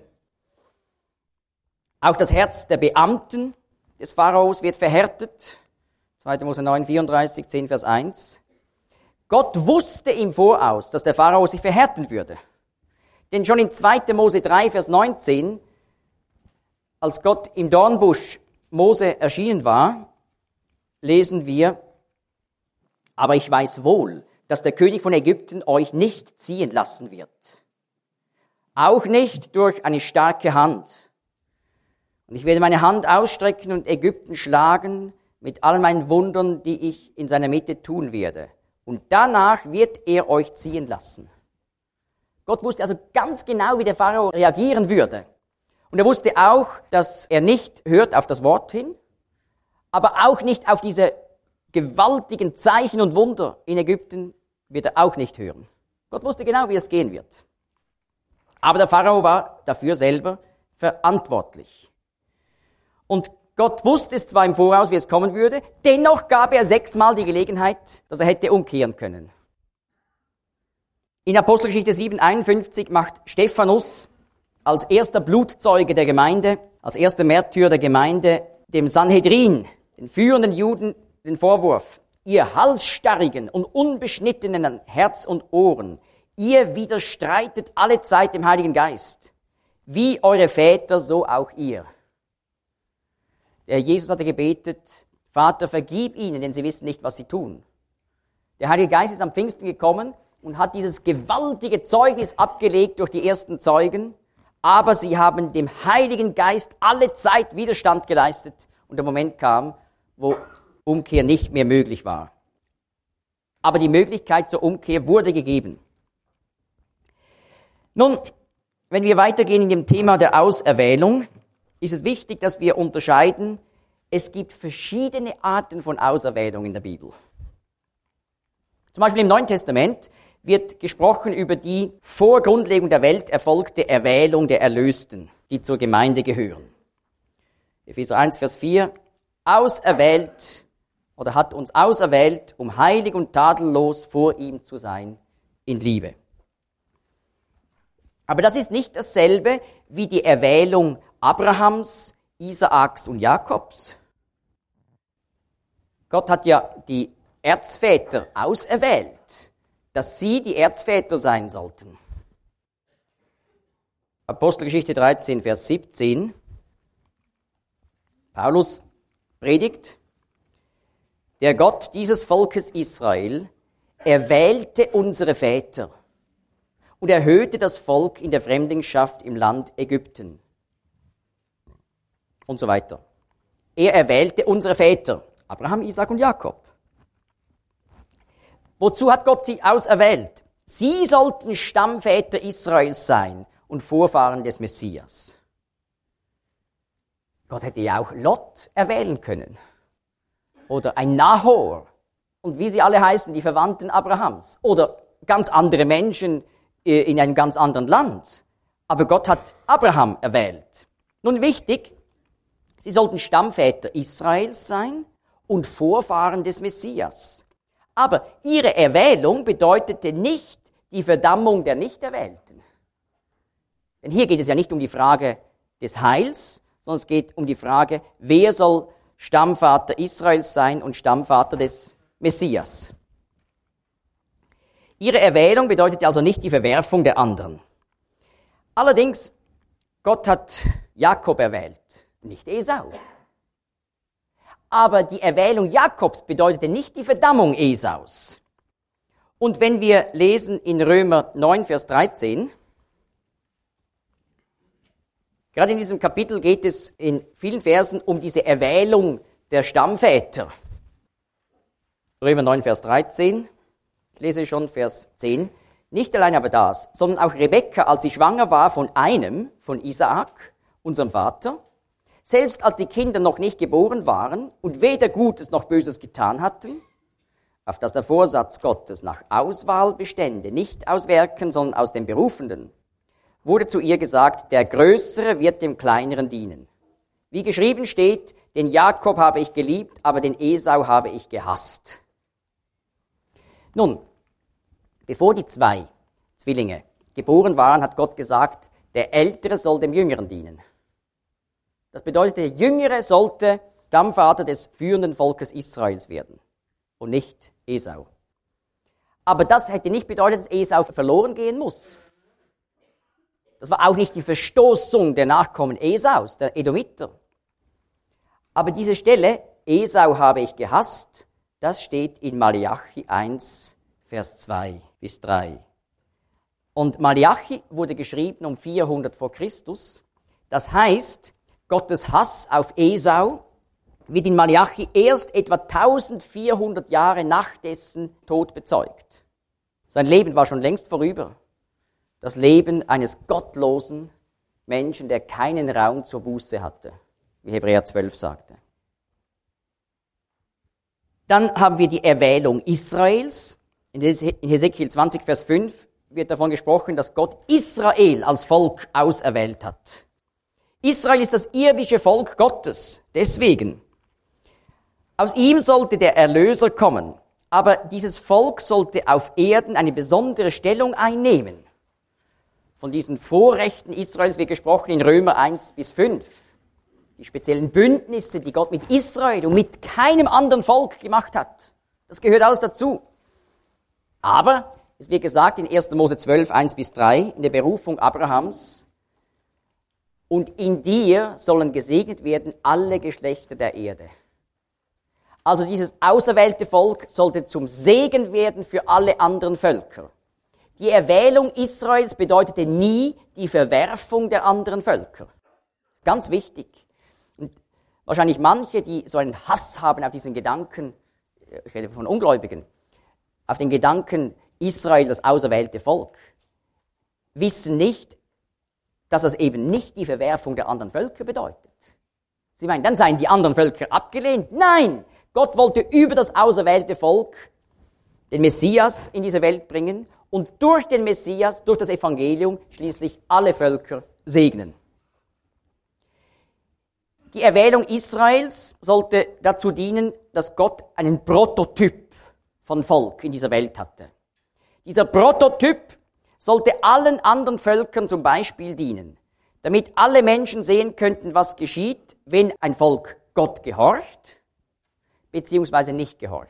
Speaker 1: Auch das Herz der Beamten des Pharaos wird verhärtet. 2. Mose 9, 34, 10, Vers 1. Gott wusste im Voraus, dass der Pharao sich verhärten würde. Denn schon in 2. Mose 3, Vers 19, als Gott im Dornbusch Mose erschienen war, lesen wir, aber ich weiß wohl, dass der König von Ägypten euch nicht ziehen lassen wird. Auch nicht durch eine starke Hand. Und ich werde meine Hand ausstrecken und Ägypten schlagen mit all meinen Wundern, die ich in seiner Mitte tun werde. Und danach wird er euch ziehen lassen. Gott wusste also ganz genau, wie der Pharao reagieren würde. Und er wusste auch, dass er nicht hört auf das Wort hin, aber auch nicht auf diese gewaltigen Zeichen und Wunder in Ägypten wird er auch nicht hören. Gott wusste genau, wie es gehen wird. Aber der Pharao war dafür selber verantwortlich. Und Gott wusste es zwar im Voraus, wie es kommen würde, dennoch gab er 6-mal die Gelegenheit, dass er hätte umkehren können. In Apostelgeschichte 7,51 macht Stephanus als erster Blutzeuge der Gemeinde, als erster Märtyrer der Gemeinde, dem Sanhedrin, den führenden Juden, den Vorwurf: Ihr halsstarrigen und unbeschnittenen an Herz und Ohren, ihr widerstreitet alle Zeit dem Heiligen Geist, wie eure Väter, so auch ihr. Der Jesus hatte gebetet: Vater, vergib ihnen, denn sie wissen nicht, was sie tun. Der Heilige Geist ist am Pfingsten gekommen und hat dieses gewaltige Zeugnis abgelegt durch die ersten Zeugen, aber sie haben dem Heiligen Geist alle Zeit Widerstand geleistet und der Moment kam, wo Umkehr nicht mehr möglich war. Aber die Möglichkeit zur Umkehr wurde gegeben. Nun, wenn wir weitergehen in dem Thema der Auserwählung, ist es wichtig, dass wir unterscheiden, es gibt verschiedene Arten von Auserwählung in der Bibel. Zum Beispiel im Neuen Testament wird gesprochen über die vor Grundlegung der Welt erfolgte Erwählung der Erlösten, die zur Gemeinde gehören. Epheser 1, Vers 4, auserwählt oder hat uns auserwählt, um heilig und tadellos vor ihm zu sein in Liebe. Aber das ist nicht dasselbe wie die Erwählung Abrahams, Isaaks und Jakobs. Gott hat ja die Erzväter auserwählt, dass sie die Erzväter sein sollten. Apostelgeschichte 13, Vers 17. Paulus predigt: Der Gott dieses Volkes Israel erwählte unsere Väter und erhöhte das Volk in der Fremdlingschaft im Land Ägypten. Und so weiter. Er erwählte unsere Väter, Abraham, Isaak und Jakob. Wozu hat Gott sie auserwählt? Sie sollten Stammväter Israels sein und Vorfahren des Messias. Gott hätte ja auch Lot erwählen können. Oder ein Nahor. Und wie sie alle heißen, die Verwandten Abrahams. Oder ganz andere Menschen in einem ganz anderen Land. Aber Gott hat Abraham erwählt. Nun wichtig, sie sollten Stammväter Israels sein und Vorfahren des Messias. Aber ihre Erwählung bedeutete nicht die Verdammung der Nichterwählten. Denn hier geht es ja nicht um die Frage des Heils, sondern es geht um die Frage, wer soll Stammvater Israels sein und Stammvater des Messias. Ihre Erwählung bedeutete also nicht die Verwerfung der anderen. Allerdings, Gott hat Jakob erwählt, nicht Esau. Aber die Erwählung Jakobs bedeutete nicht die Verdammung Esaus. Und wenn wir lesen in Römer 9, Vers 13, gerade in diesem Kapitel geht es in vielen Versen um diese Erwählung der Stammväter. Römer 9, Vers 13, ich lese schon Vers 10. Nicht allein aber das, sondern auch Rebekka, als sie schwanger war von Isaak, unserem Vater, selbst als die Kinder noch nicht geboren waren und weder Gutes noch Böses getan hatten, auf dass der Vorsatz Gottes nach Auswahl bestände, nicht aus Werken, sondern aus den Berufenen, wurde zu ihr gesagt, der Größere wird dem Kleineren dienen. Wie geschrieben steht, den Jakob habe ich geliebt, aber den Esau habe ich gehasst. Nun, bevor die 2 Zwillinge geboren waren, hat Gott gesagt, der Ältere soll dem Jüngeren dienen. Das bedeutet, der Jüngere sollte Stammvater des führenden Volkes Israels werden und nicht Esau. Aber das hätte nicht bedeutet, dass Esau verloren gehen muss. Das war auch nicht die Verstoßung der Nachkommen Esaus, der Edomiter. Aber diese Stelle, Esau habe ich gehasst, das steht in Malachi 1, Vers 2 bis 3. Und Malachi wurde geschrieben um 400 vor Christus. Das heißt, Gottes Hass auf Esau wird in Malachi erst etwa 1400 Jahre nach dessen Tod bezeugt. Sein Leben war schon längst vorüber. das Leben eines gottlosen Menschen, der keinen Raum zur Buße hatte, wie Hebräer 12 sagte. Dann haben wir die Erwählung Israels. In Hesekiel 20, Vers 5 wird davon gesprochen, dass Gott Israel als Volk auserwählt hat. Israel ist das irdische Volk Gottes. Deswegen, aus ihm sollte der Erlöser kommen. Aber dieses Volk sollte auf Erden eine besondere Stellung einnehmen. Von diesen Vorrechten Israels wird gesprochen in Römer 1 bis 5. Die speziellen Bündnisse, die Gott mit Israel und mit keinem anderen Volk gemacht hat. Das gehört alles dazu. Aber es wird gesagt in 1. Mose 12, 1 bis 3, in der Berufung Abrahams, und in dir sollen gesegnet werden alle Geschlechter der Erde. Also dieses auserwählte Volk sollte zum Segen werden für alle anderen Völker. Die Erwählung Israels bedeutete nie die Verwerfung der anderen Völker. Ganz wichtig. Und wahrscheinlich manche, die so einen Hass haben auf diesen Gedanken, ich rede von Ungläubigen, auf den Gedanken Israel, das auserwählte Volk, wissen nicht, dass das eben nicht die Verwerfung der anderen Völker bedeutet. Sie meinen, dann seien die anderen Völker abgelehnt. Nein! Gott wollte über das auserwählte Volk den Messias in diese Welt bringen und durch den Messias, durch das Evangelium, schließlich alle Völker segnen. Die Erwählung Israels sollte dazu dienen, dass Gott einen Prototyp von Volk in dieser Welt hatte. Dieser Prototyp sollte allen anderen Völkern zum Beispiel dienen, damit alle Menschen sehen könnten, was geschieht, wenn ein Volk Gott gehorcht, beziehungsweise nicht gehorcht.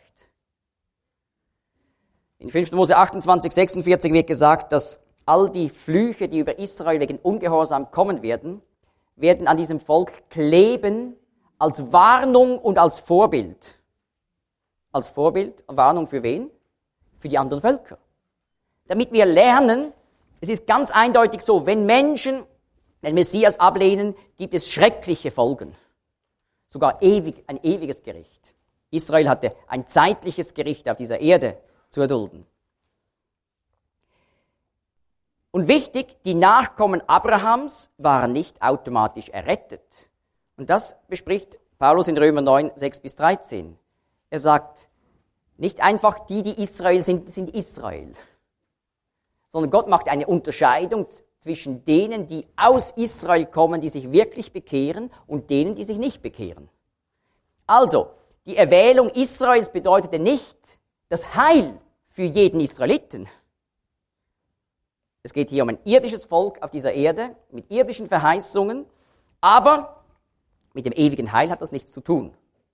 Speaker 1: In 5. Mose 28, 46 wird gesagt, dass all die Flüche, die über Israel wegen Ungehorsam kommen werden, werden an diesem Volk kleben als Warnung und als Vorbild. Als Vorbild, Warnung für wen? Für die anderen Völker. Damit wir lernen, es ist ganz eindeutig so, wenn Menschen den Messias ablehnen, gibt es schreckliche Folgen. Sogar ein ewiges Gericht. Israel hatte ein zeitliches Gericht auf dieser Erde zu erdulden. Und wichtig, die Nachkommen Abrahams waren nicht automatisch errettet. Und das bespricht Paulus in Römer 9, 6 bis 13. Er sagt, nicht einfach die Israel sind Israel. Sondern Gott macht eine Unterscheidung zwischen denen, die aus Israel kommen, die sich wirklich bekehren, und denen, die sich nicht bekehren. Also, die Erwählung Israels bedeutete nicht das Heil für jeden Israeliten. Es geht hier um ein irdisches Volk auf dieser Erde, mit irdischen Verheißungen, aber mit dem ewigen Heil hat das nichts zu tun.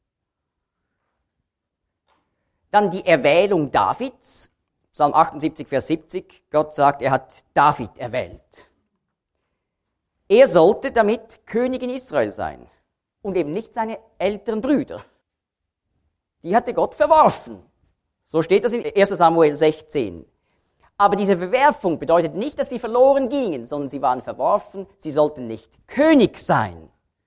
Speaker 1: Dann die Erwählung Davids, Psalm 78, Vers 70, Gott sagt, er hat David erwählt. Er sollte damit König in Israel sein und eben nicht seine älteren Brüder. Die hatte Gott verworfen. So steht das in 1 Samuel 16. Aber diese Verwerfung bedeutet nicht, dass sie verloren gingen, sondern sie waren verworfen, sie sollten nicht König sein.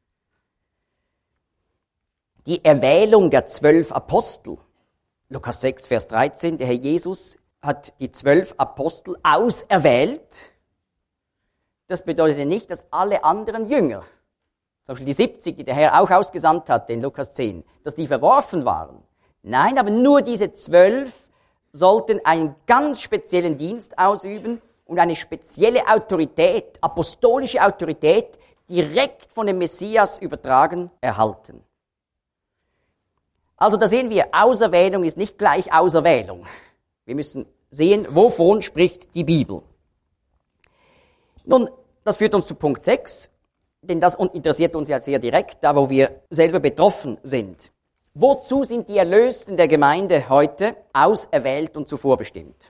Speaker 1: Die Erwählung der 12 Apostel, Lukas 6, Vers 13, der Herr Jesus hat die 12 Apostel auserwählt. Das bedeutete nicht, dass alle anderen Jünger, zum Beispiel die 70, die der Herr auch ausgesandt hatte in Lukas 10, dass die verworfen waren. Nein, aber nur diese 12 sollten einen ganz speziellen Dienst ausüben und eine spezielle Autorität, apostolische Autorität, direkt von dem Messias übertragen erhalten. Also da sehen wir, Auserwählung ist nicht gleich Auserwählung. Wir müssen sehen, wovon spricht die Bibel. Nun, das führt uns zu Punkt 6, denn das interessiert uns ja sehr direkt, da wo wir selber betroffen sind. Wozu sind die Erlösten der Gemeinde heute auserwählt und zuvor bestimmt?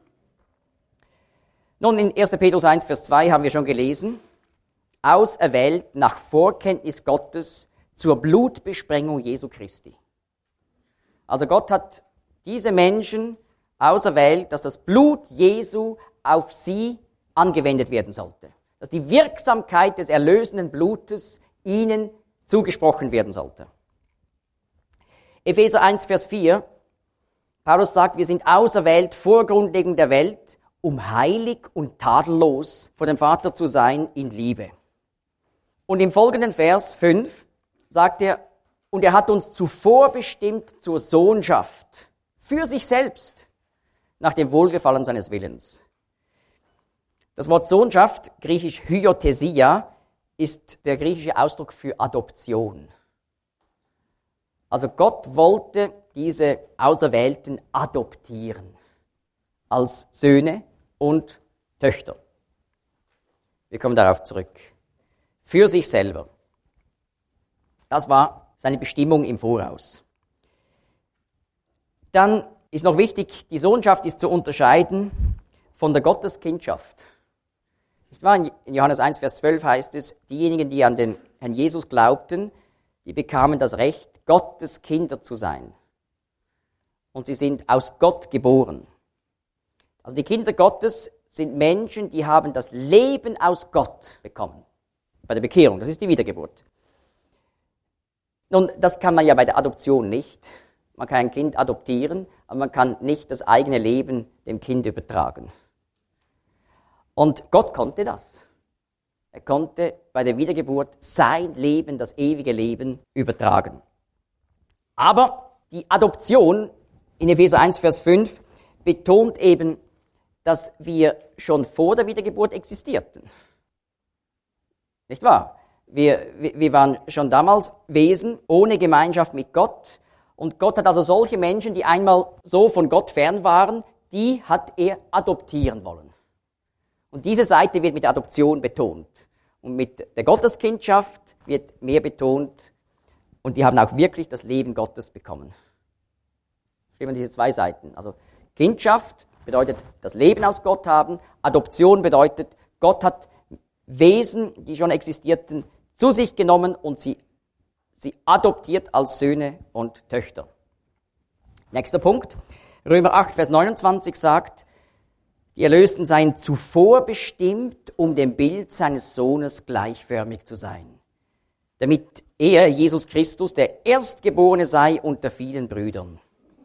Speaker 1: Nun, in 1. Petrus 1, Vers 2 haben wir schon gelesen, auserwählt nach Vorkenntnis Gottes zur Blutbesprengung Jesu Christi. Also Gott hat diese Menschen auserwählt, dass das Blut Jesu auf sie angewendet werden sollte. Dass die Wirksamkeit des erlösenden Blutes ihnen zugesprochen werden sollte. Epheser 1, Vers 4, Paulus sagt, wir sind auserwählt vor Grundlegung der Welt, um heilig und tadellos vor dem Vater zu sein in Liebe. Und im folgenden Vers 5 sagt er, und er hat uns zuvor bestimmt zur Sohnschaft für sich selbst, nach dem Wohlgefallen seines Willens. Das Wort Sohnschaft, griechisch Hyothesia, ist der griechische Ausdruck für Adoption. Also Gott wollte diese Auserwählten adoptieren als Söhne und Töchter. Wir kommen darauf zurück. Für sich selber. Das war seine Bestimmung im Voraus. Dann ist noch wichtig, die Sohnschaft ist zu unterscheiden von der Gotteskindschaft. Nicht wahr? In Johannes 1, Vers 12 heißt es, diejenigen, die an den Herrn Jesus glaubten, die bekamen das Recht, Gottes Kinder zu sein. Und sie sind aus Gott geboren. Also die Kinder Gottes sind Menschen, die haben das Leben aus Gott bekommen. Bei der Bekehrung, das ist die Wiedergeburt. Nun, das kann man ja bei der Adoption nicht. Man kann ein Kind adoptieren, aber man kann nicht das eigene Leben dem Kind übertragen. Und Gott konnte das. Er konnte bei der Wiedergeburt sein Leben, das ewige Leben, übertragen. Aber die Adoption in Epheser 1, Vers 5 betont eben, dass wir schon vor der Wiedergeburt existierten. Nicht wahr? Wir waren schon damals Wesen ohne Gemeinschaft mit Gott. Und Gott hat also solche Menschen, die einmal so von Gott fern waren, die hat er adoptieren wollen. Und diese Seite wird mit der Adoption betont. Und mit der Gotteskindschaft wird mehr betont. Und die haben auch wirklich das Leben Gottes bekommen. Verstehen wir diese zwei Seiten? Also Kindschaft bedeutet das Leben aus Gott haben. Adoption bedeutet, Gott hat Wesen, die schon existierten, zu sich genommen und sie adoptiert als Söhne und Töchter. Nächster Punkt. Römer 8, Vers 29 sagt, die Erlösten seien zuvor bestimmt, um dem Bild seines Sohnes gleichförmig zu sein, damit er, Jesus Christus, der Erstgeborene sei unter vielen Brüdern.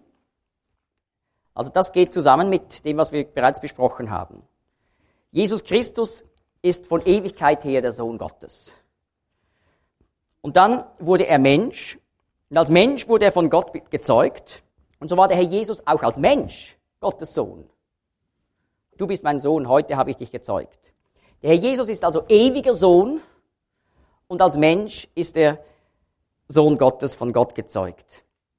Speaker 1: Also das geht zusammen mit dem, was wir bereits besprochen haben. Jesus Christus ist von Ewigkeit her der Sohn Gottes. Und dann wurde er Mensch, und als Mensch wurde er von Gott gezeugt, und so war der Herr Jesus auch als Mensch Gottes Sohn. Du bist mein Sohn, heute habe ich dich gezeugt. Der Herr Jesus ist also ewiger Sohn, und als Mensch ist er Sohn Gottes, von Gott gezeugt.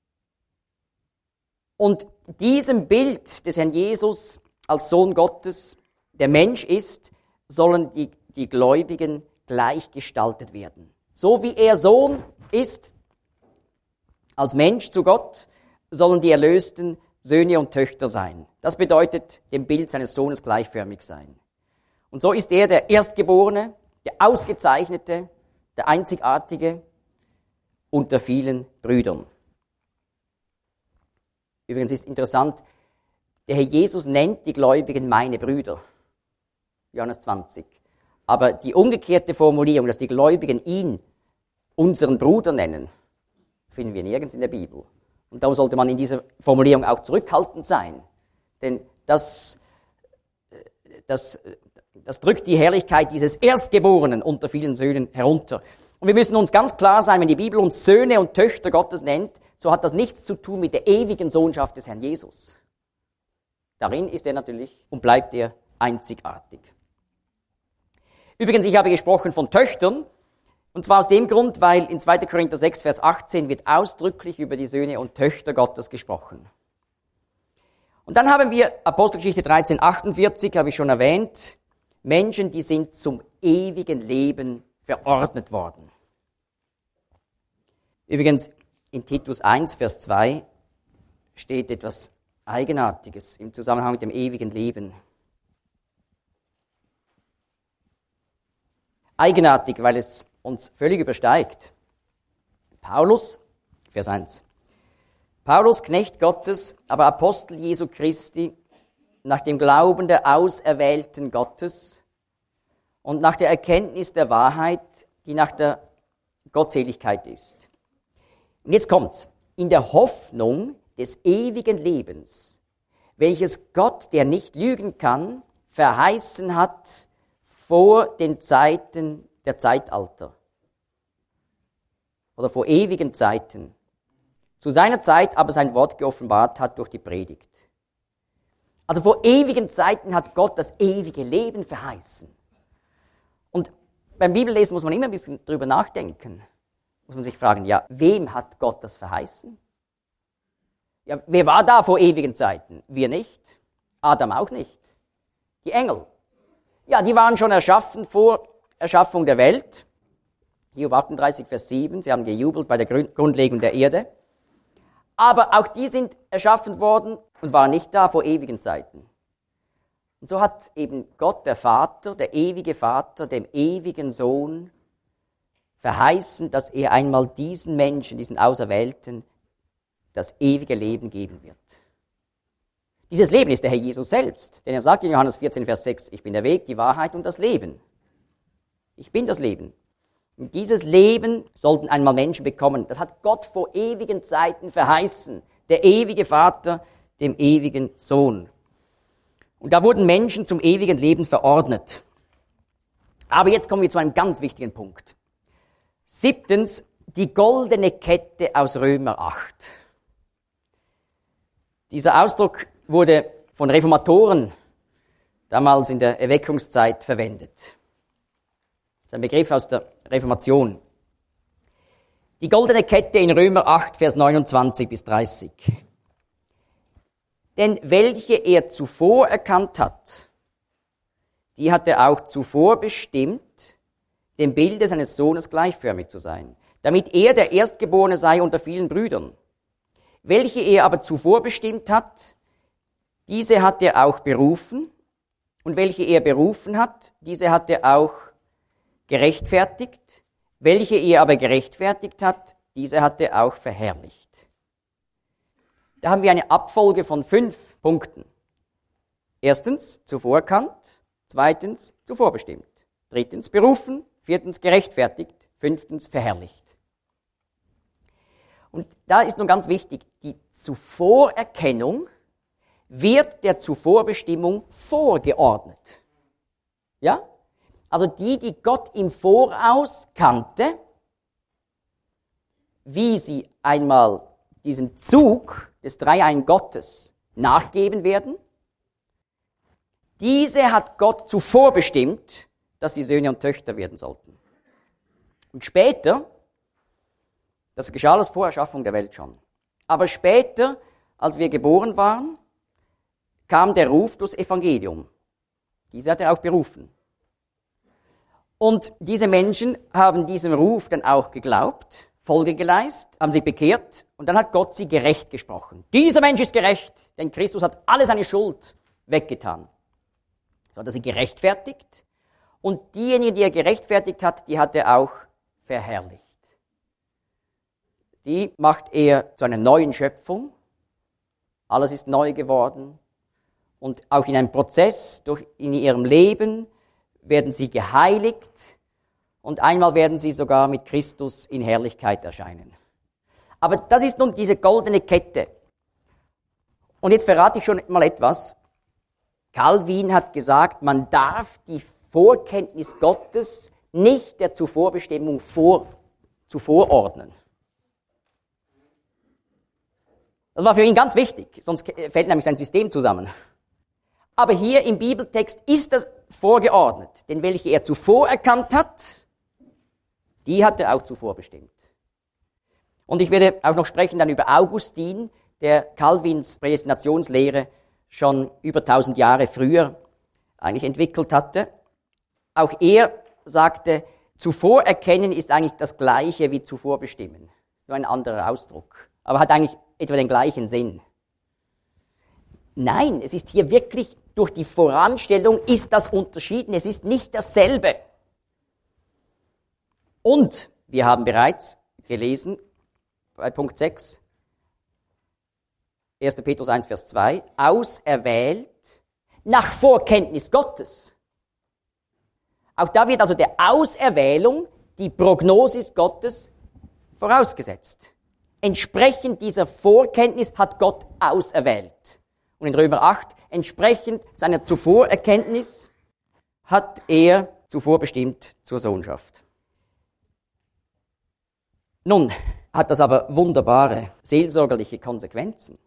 Speaker 1: Und diesem Bild des Herrn Jesus als Sohn Gottes, der Mensch ist, sollen die Gläubigen gleichgestaltet werden. So wie er Sohn ist, als Mensch zu Gott, sollen die Erlösten Söhne und Töchter sein. Das bedeutet, dem Bild seines Sohnes gleichförmig sein. Und so ist er der Erstgeborene, der Ausgezeichnete, der Einzigartige unter vielen Brüdern. Übrigens ist interessant, der Herr Jesus nennt die Gläubigen meine Brüder. Johannes 20. Aber die umgekehrte Formulierung, dass die Gläubigen ihn unseren Bruder nennen, finden wir nirgends in der Bibel. Und darum sollte man in dieser Formulierung auch zurückhaltend sein. Denn das drückt die Herrlichkeit dieses Erstgeborenen unter vielen Söhnen herunter. Und wir müssen uns ganz klar sein, wenn die Bibel uns Söhne und Töchter Gottes nennt, so hat das nichts zu tun mit der ewigen Sohnschaft des Herrn Jesus. Darin ist er natürlich und bleibt er einzigartig. Übrigens, ich habe gesprochen von Töchtern, und zwar aus dem Grund, weil in 2. Korinther 6, Vers 18 wird ausdrücklich über die Söhne und Töchter Gottes gesprochen. Und dann haben wir Apostelgeschichte 13, 48, habe ich schon erwähnt, Menschen, die sind zum ewigen Leben verordnet worden. Übrigens, in Titus 1, Vers 2 steht etwas Eigenartiges im Zusammenhang mit dem ewigen Leben. Eigenartig, weil es uns völlig übersteigt. Paulus, Vers 1. Paulus, Knecht Gottes, aber Apostel Jesu Christi, nach dem Glauben der Auserwählten Gottes und nach der Erkenntnis der Wahrheit, die nach der Gottseligkeit ist. Und jetzt kommt's. In der Hoffnung des ewigen Lebens, welches Gott, der nicht lügen kann, verheißen hat vor den Zeiten der Zeitalter oder vor ewigen Zeiten. Zu seiner Zeit aber sein Wort geoffenbart hat durch die Predigt. Also vor ewigen Zeiten hat Gott das ewige Leben verheißen. Und beim Bibellesen muss man immer ein bisschen drüber nachdenken. Muss man sich fragen, ja, wem hat Gott das verheißen? Ja, wer war da vor ewigen Zeiten? Wir nicht. Adam auch nicht. Die Engel. Ja, die waren schon erschaffen vor Erschaffung der Welt. Hiob 38, Vers 7. Sie haben gejubelt bei der Grundlegung der Erde. Aber auch die sind erschaffen worden und waren nicht da vor ewigen Zeiten. Und so hat eben Gott, der Vater, der ewige Vater, dem ewigen Sohn verheißen, dass er einmal diesen Menschen, diesen Auserwählten, das ewige Leben geben wird. Dieses Leben ist der Herr Jesus selbst, denn er sagt in Johannes 14, Vers 6, ich bin der Weg, die Wahrheit und das Leben. Ich bin das Leben. Und dieses Leben sollten einmal Menschen bekommen. Das hat Gott vor ewigen Zeiten verheißen. Der ewige Vater, dem ewigen Sohn. Und da wurden Menschen zum ewigen Leben verordnet. Aber jetzt kommen wir zu einem ganz wichtigen Punkt. 7. Die goldene Kette aus Römer 8. Dieser Ausdruck wurde von Reformatoren damals in der Erweckungszeit verwendet. Das ist ein Begriff aus der Reformation. Die goldene Kette in Römer 8, Vers 29 bis 30. Denn welche er zuvor erkannt hat, die hat er auch zuvor bestimmt, dem Bilde seines Sohnes gleichförmig zu sein, damit er der Erstgeborene sei unter vielen Brüdern. Welche er aber zuvor bestimmt hat, diese hat er auch berufen, und welche er berufen hat, diese hat er auch gerechtfertigt, welche er aber gerechtfertigt hat, diese hat er auch verherrlicht. Da haben wir eine Abfolge von 5 Punkten. 1. zuvor erkannt, 2. zuvor bestimmt, 3. berufen, 4. gerechtfertigt, 5. verherrlicht. Und da ist nun ganz wichtig, die Zuvorerkennung wird der Zuvorbestimmung vorgeordnet. Ja? Also die Gott im Voraus kannte, wie sie einmal diesem Zug des Dreieinen Gottes nachgeben werden, diese hat Gott zuvor bestimmt, dass sie Söhne und Töchter werden sollten. Und später, das geschah alles vor Erschaffung der Welt schon, aber später, als wir geboren waren, kam der Ruf durchs Evangelium. Diese hat er auch berufen. Und diese Menschen haben diesem Ruf dann auch geglaubt, Folge geleistet, haben sich bekehrt und dann hat Gott sie gerecht gesprochen. Dieser Mensch ist gerecht, denn Christus hat alle seine Schuld weggetan. So hat er sie gerechtfertigt und diejenigen, die er gerechtfertigt hat, die hat er auch verherrlicht. Die macht er zu einer neuen Schöpfung. Alles ist neu geworden und auch in einem Prozess in ihrem Leben werden sie geheiligt und einmal werden sie sogar mit Christus in Herrlichkeit erscheinen. Aber das ist nun diese goldene Kette. Und jetzt verrate ich schon mal etwas. Calvin hat gesagt, man darf die Vorkenntnis Gottes nicht der Zuvorbestimmung zuvorordnen. Das war für ihn ganz wichtig, sonst fällt nämlich sein System zusammen. Aber hier im Bibeltext ist das vorgeordnet, denn welche er zuvor erkannt hat, die hat er auch zuvor bestimmt. Und ich werde auch noch sprechen dann über Augustin, der Calvins Prädestinationslehre schon über 1000 Jahre früher eigentlich entwickelt hatte. Auch er sagte, zuvor erkennen ist eigentlich das Gleiche wie zuvor bestimmen. Nur ein anderer Ausdruck, aber hat eigentlich etwa den gleichen Sinn. Nein, es ist hier wirklich durch die Voranstellung ist das unterschieden, es ist nicht dasselbe. Und wir haben bereits gelesen bei Punkt 6, 1. Petrus 1, Vers 2, auserwählt nach Vorkenntnis Gottes. Auch da wird also der Auserwählung die Prognosis Gottes vorausgesetzt. Entsprechend dieser Vorkenntnis hat Gott auserwählt. Und in Römer 8, entsprechend seiner Zuvorerkenntnis, hat er zuvor bestimmt zur Sohnschaft. Nun hat das aber wunderbare seelsorgerliche Konsequenzen.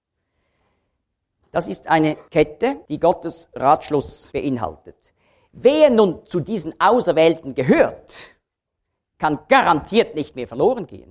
Speaker 1: Das ist eine Kette, die Gottes Ratschluss beinhaltet. Wer nun zu diesen Auserwählten gehört, kann garantiert nicht mehr verloren gehen.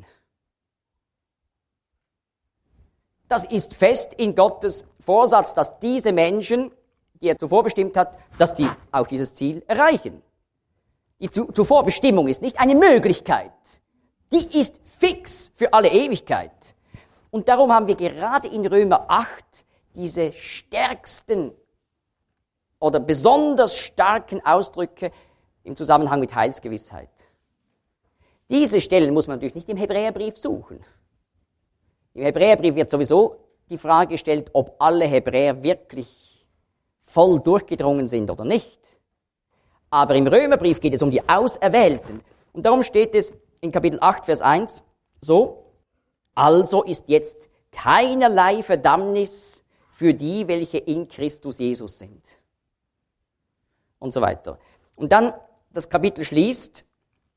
Speaker 1: Das ist fest in Gottes Vorsatz, dass diese Menschen, die er zuvor bestimmt hat, dass die auch dieses Ziel erreichen. Die Zuvorbestimmung ist nicht eine Möglichkeit. Die ist fix für alle Ewigkeit. Und darum haben wir gerade in Römer 8 diese stärksten oder besonders starken Ausdrücke im Zusammenhang mit Heilsgewissheit. Diese Stellen muss man natürlich nicht im Hebräerbrief suchen. Im Hebräerbrief wird sowieso die Frage gestellt, ob alle Hebräer wirklich voll durchgedrungen sind oder nicht. Aber im Römerbrief geht es um die Auserwählten. Und darum steht es in Kapitel 8, Vers 1 so: Also ist jetzt keinerlei Verdammnis für die, welche in Christus Jesus sind. Und so weiter. Und dann das Kapitel schließt,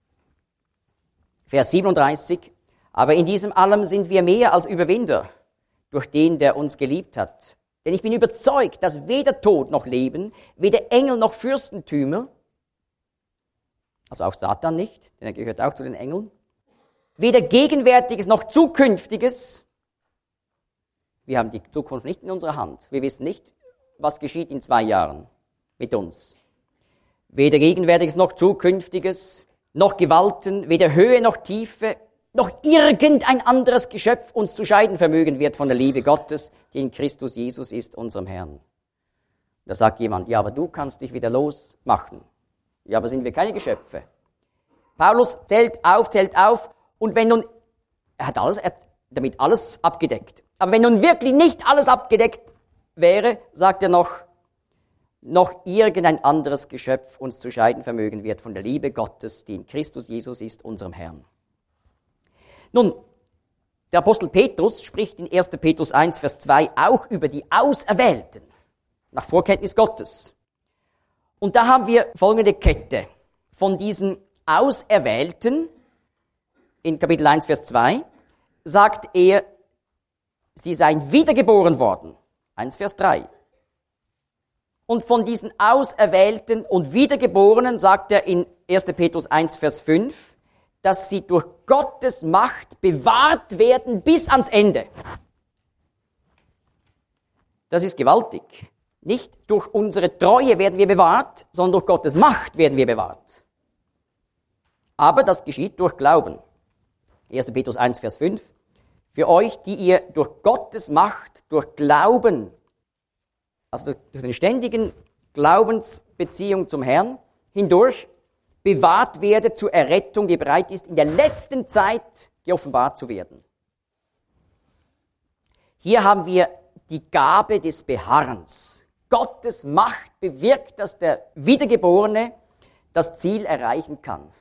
Speaker 1: Vers 37, aber in diesem allem sind wir mehr als Überwinder durch den, der uns geliebt hat. Denn ich bin überzeugt, dass weder Tod noch Leben, weder Engel noch Fürstentümer, also auch Satan nicht, denn er gehört auch zu den Engeln, weder Gegenwärtiges noch Zukünftiges, wir haben die Zukunft nicht in unserer Hand, wir wissen nicht, was geschieht in 2 Jahren mit uns. Weder Gegenwärtiges noch Zukünftiges, noch Gewalten, weder Höhe noch Tiefe, noch irgendein anderes Geschöpf uns zu scheiden vermögen wird von der Liebe Gottes, die in Christus Jesus ist, unserem Herrn. Da sagt jemand, ja, aber du kannst dich wieder losmachen. Ja, aber sind wir keine Geschöpfe? Paulus zählt auf, und wenn nun, er hat damit alles abgedeckt. Aber wenn nun wirklich nicht alles abgedeckt wäre, sagt er noch irgendein anderes Geschöpf uns zu scheiden vermögen wird von der Liebe Gottes, die in Christus Jesus ist, unserem Herrn. Nun, der Apostel Petrus spricht in 1. Petrus 1, Vers 2 auch über die Auserwählten, nach Vorkenntnis Gottes. Und da haben wir folgende Kette von diesen Auserwählten. In Kapitel 1, Vers 2 sagt er, sie seien wiedergeboren worden. 1, Vers 3. Und von diesen Auserwählten und Wiedergeborenen sagt er in 1. Petrus 1, Vers 5, dass sie durch Gottes Macht bewahrt werden bis ans Ende. Das ist gewaltig. Nicht durch unsere Treue werden wir bewahrt, sondern durch Gottes Macht werden wir bewahrt. Aber das geschieht durch Glauben. 1. Petrus 1, Vers 5. Für euch, die ihr durch Gottes Macht, durch Glauben, also durch eine ständigen Glaubensbeziehung zum Herrn hindurch, bewahrt werdet zur Errettung, die bereit ist, in der letzten Zeit geoffenbart zu werden. Hier haben wir die Gabe des Beharrens. Gottes Macht bewirkt, dass der Wiedergeborene das Ziel erreichen kann.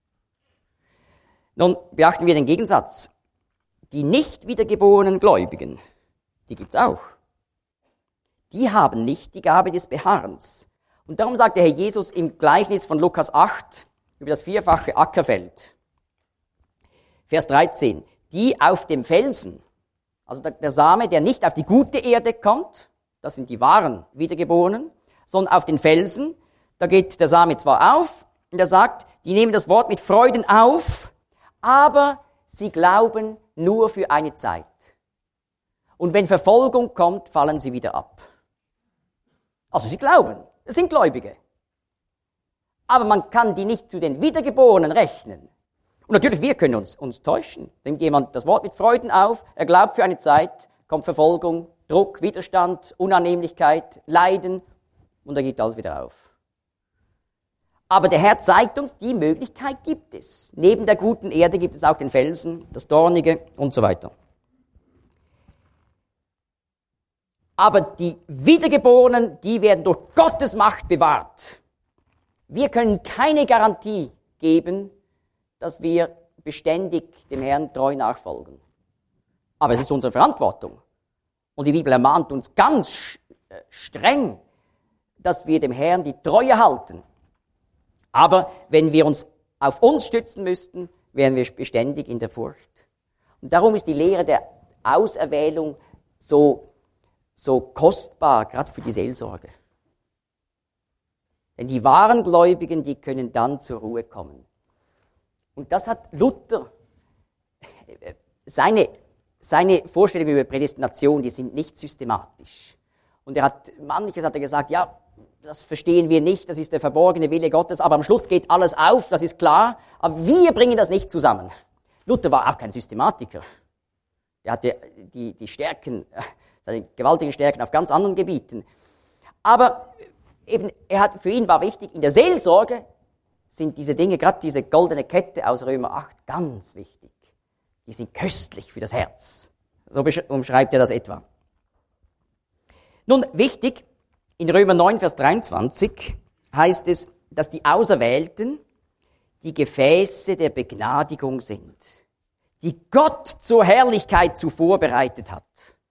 Speaker 1: Nun beachten wir den Gegensatz. Die nicht wiedergeborenen Gläubigen, die gibt's auch. Die haben nicht die Gabe des Beharrens. Und darum sagt der Herr Jesus im Gleichnis von Lukas 8 über das 4-fache Ackerfeld. Vers 13. Die auf dem Felsen, also der Same, der nicht auf die gute Erde kommt, das sind die wahren Wiedergeborenen, sondern auf den Felsen, da geht der Same zwar auf, und er sagt, die nehmen das Wort mit Freuden auf, aber sie glauben nur für eine Zeit. Und wenn Verfolgung kommt, fallen sie wieder ab. Also sie glauben, es sind Gläubige. Aber man kann die nicht zu den Wiedergeborenen rechnen. Und natürlich, wir können uns täuschen. Nimmt jemand das Wort mit Freuden auf, er glaubt für eine Zeit, kommt Verfolgung, Druck, Widerstand, Unannehmlichkeit, Leiden und er gibt alles wieder auf. Aber der Herr zeigt uns, die Möglichkeit gibt es. Neben der guten Erde gibt es auch den Felsen, das Dornige und so weiter. Aber die Wiedergeborenen, die werden durch Gottes Macht bewahrt. Wir können keine Garantie geben, dass wir beständig dem Herrn treu nachfolgen. Aber es ist unsere Verantwortung. Und die Bibel ermahnt uns ganz streng, dass wir dem Herrn die Treue halten. Aber wenn wir uns auf uns stützen müssten, wären wir beständig in der Furcht. Und darum ist die Lehre der Auserwählung so kostbar, gerade für die Seelsorge. Denn die wahren Gläubigen, die können dann zur Ruhe kommen. Und das hat Luther, seine Vorstellungen über Prädestination, die sind nicht systematisch. Und manches hat er gesagt, ja, das verstehen wir nicht, das ist der verborgene Wille Gottes, aber am Schluss geht alles auf, das ist klar, aber wir bringen das nicht zusammen. Luther war auch kein Systematiker. Er hatte die Stärken, seine gewaltigen Stärken auf ganz anderen Gebieten. Aber eben, für ihn war wichtig, in der Seelsorge sind diese Dinge, gerade diese goldene Kette aus Römer 8, ganz wichtig. Die sind köstlich für das Herz. So umschreibt er das etwa. Nun, wichtig, in Römer 9, Vers 23 heißt es, dass die Auserwählten die Gefäße der Begnadigung sind, die Gott zur Herrlichkeit zuvor bereitet hat.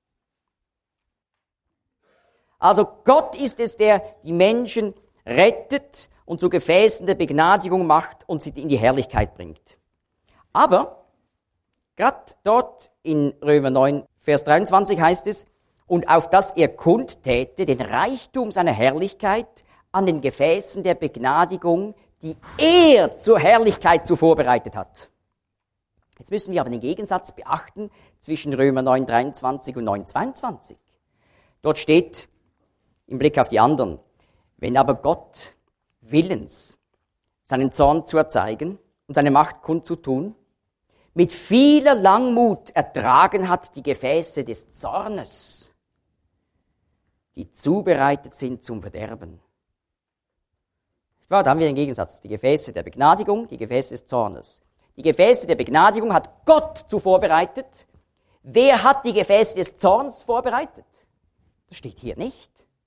Speaker 1: Also Gott ist es, der die Menschen rettet und zu Gefäßen der Begnadigung macht und sie in die Herrlichkeit bringt. Aber gerade dort in Römer 9, Vers 23 heißt es, und auf das er kundtäte den Reichtum seiner Herrlichkeit an den Gefäßen der Begnadigung, die er zur Herrlichkeit zuvor bereitet hat. Jetzt müssen wir aber den Gegensatz beachten zwischen Römer 9, 23 und 9, 22. Dort steht, im Blick auf die anderen, wenn aber Gott willens, seinen Zorn zu erzeigen und seine Macht kundzutun, mit vieler Langmut ertragen hat die Gefäße des Zornes, die zubereitet sind zum Verderben. Da haben wir den Gegensatz, die Gefäße der Begnadigung, die Gefäße des Zornes. Die Gefäße der Begnadigung hat Gott zuvor bereitet. Wer hat die Gefäße des Zorns vorbereitet? Das steht hier nicht.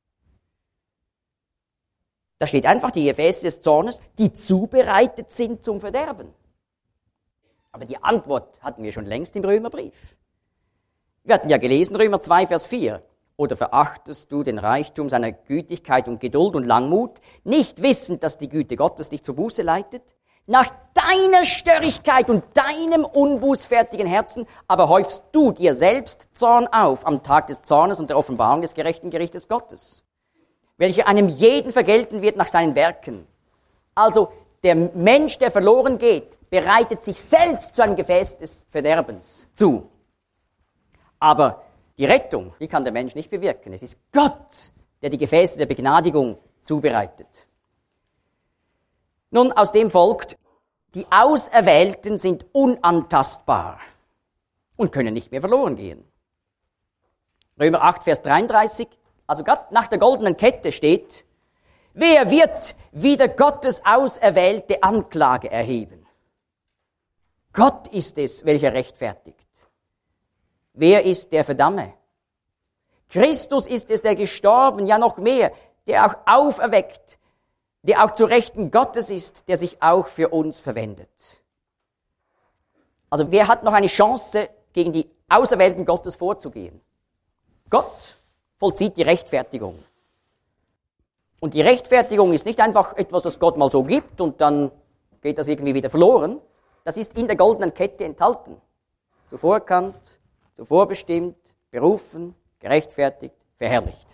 Speaker 1: Da steht einfach die Gefäße des Zornes, die zubereitet sind zum Verderben. Aber die Antwort hatten wir schon längst im Römerbrief. Wir hatten ja gelesen, Römer 2, Vers 4. Oder verachtest du den Reichtum seiner Gütigkeit und Geduld und Langmut, nicht wissend, dass die Güte Gottes dich zur Buße leitet? Nach deiner Störrigkeit und deinem unbußfertigen Herzen aber häufst du dir selbst Zorn auf am Tag des Zornes und der Offenbarung des gerechten Gerichtes Gottes, welcher einem jeden vergelten wird nach seinen Werken. Also der Mensch, der verloren geht, bereitet sich selbst zu einem Gefäß des Verderbens zu. Aber die Rettung, die kann der Mensch nicht bewirken. Es ist Gott, der die Gefäße der Begnadigung zubereitet. Nun, aus dem folgt, die Auserwählten sind unantastbar und können nicht mehr verloren gehen. Römer 8, Vers 33, also gerade nach der goldenen Kette steht, wer wird wider Gottes Auserwählte Anklage erheben? Gott ist es, welcher rechtfertigt. Wer ist der Verdamme? Christus ist es, der gestorben, ja noch mehr, der auch auferweckt, der auch zu Rechten Gottes ist, der sich auch für uns verwendet. Also wer hat noch eine Chance, gegen die Auserwählten Gottes vorzugehen? Gott vollzieht die Rechtfertigung. Und die Rechtfertigung ist nicht einfach etwas, das Gott mal so gibt und dann geht das irgendwie wieder verloren. Das ist in der goldenen Kette enthalten. Zuvor erkannt, zuvor bestimmt, berufen, gerechtfertigt, verherrlicht.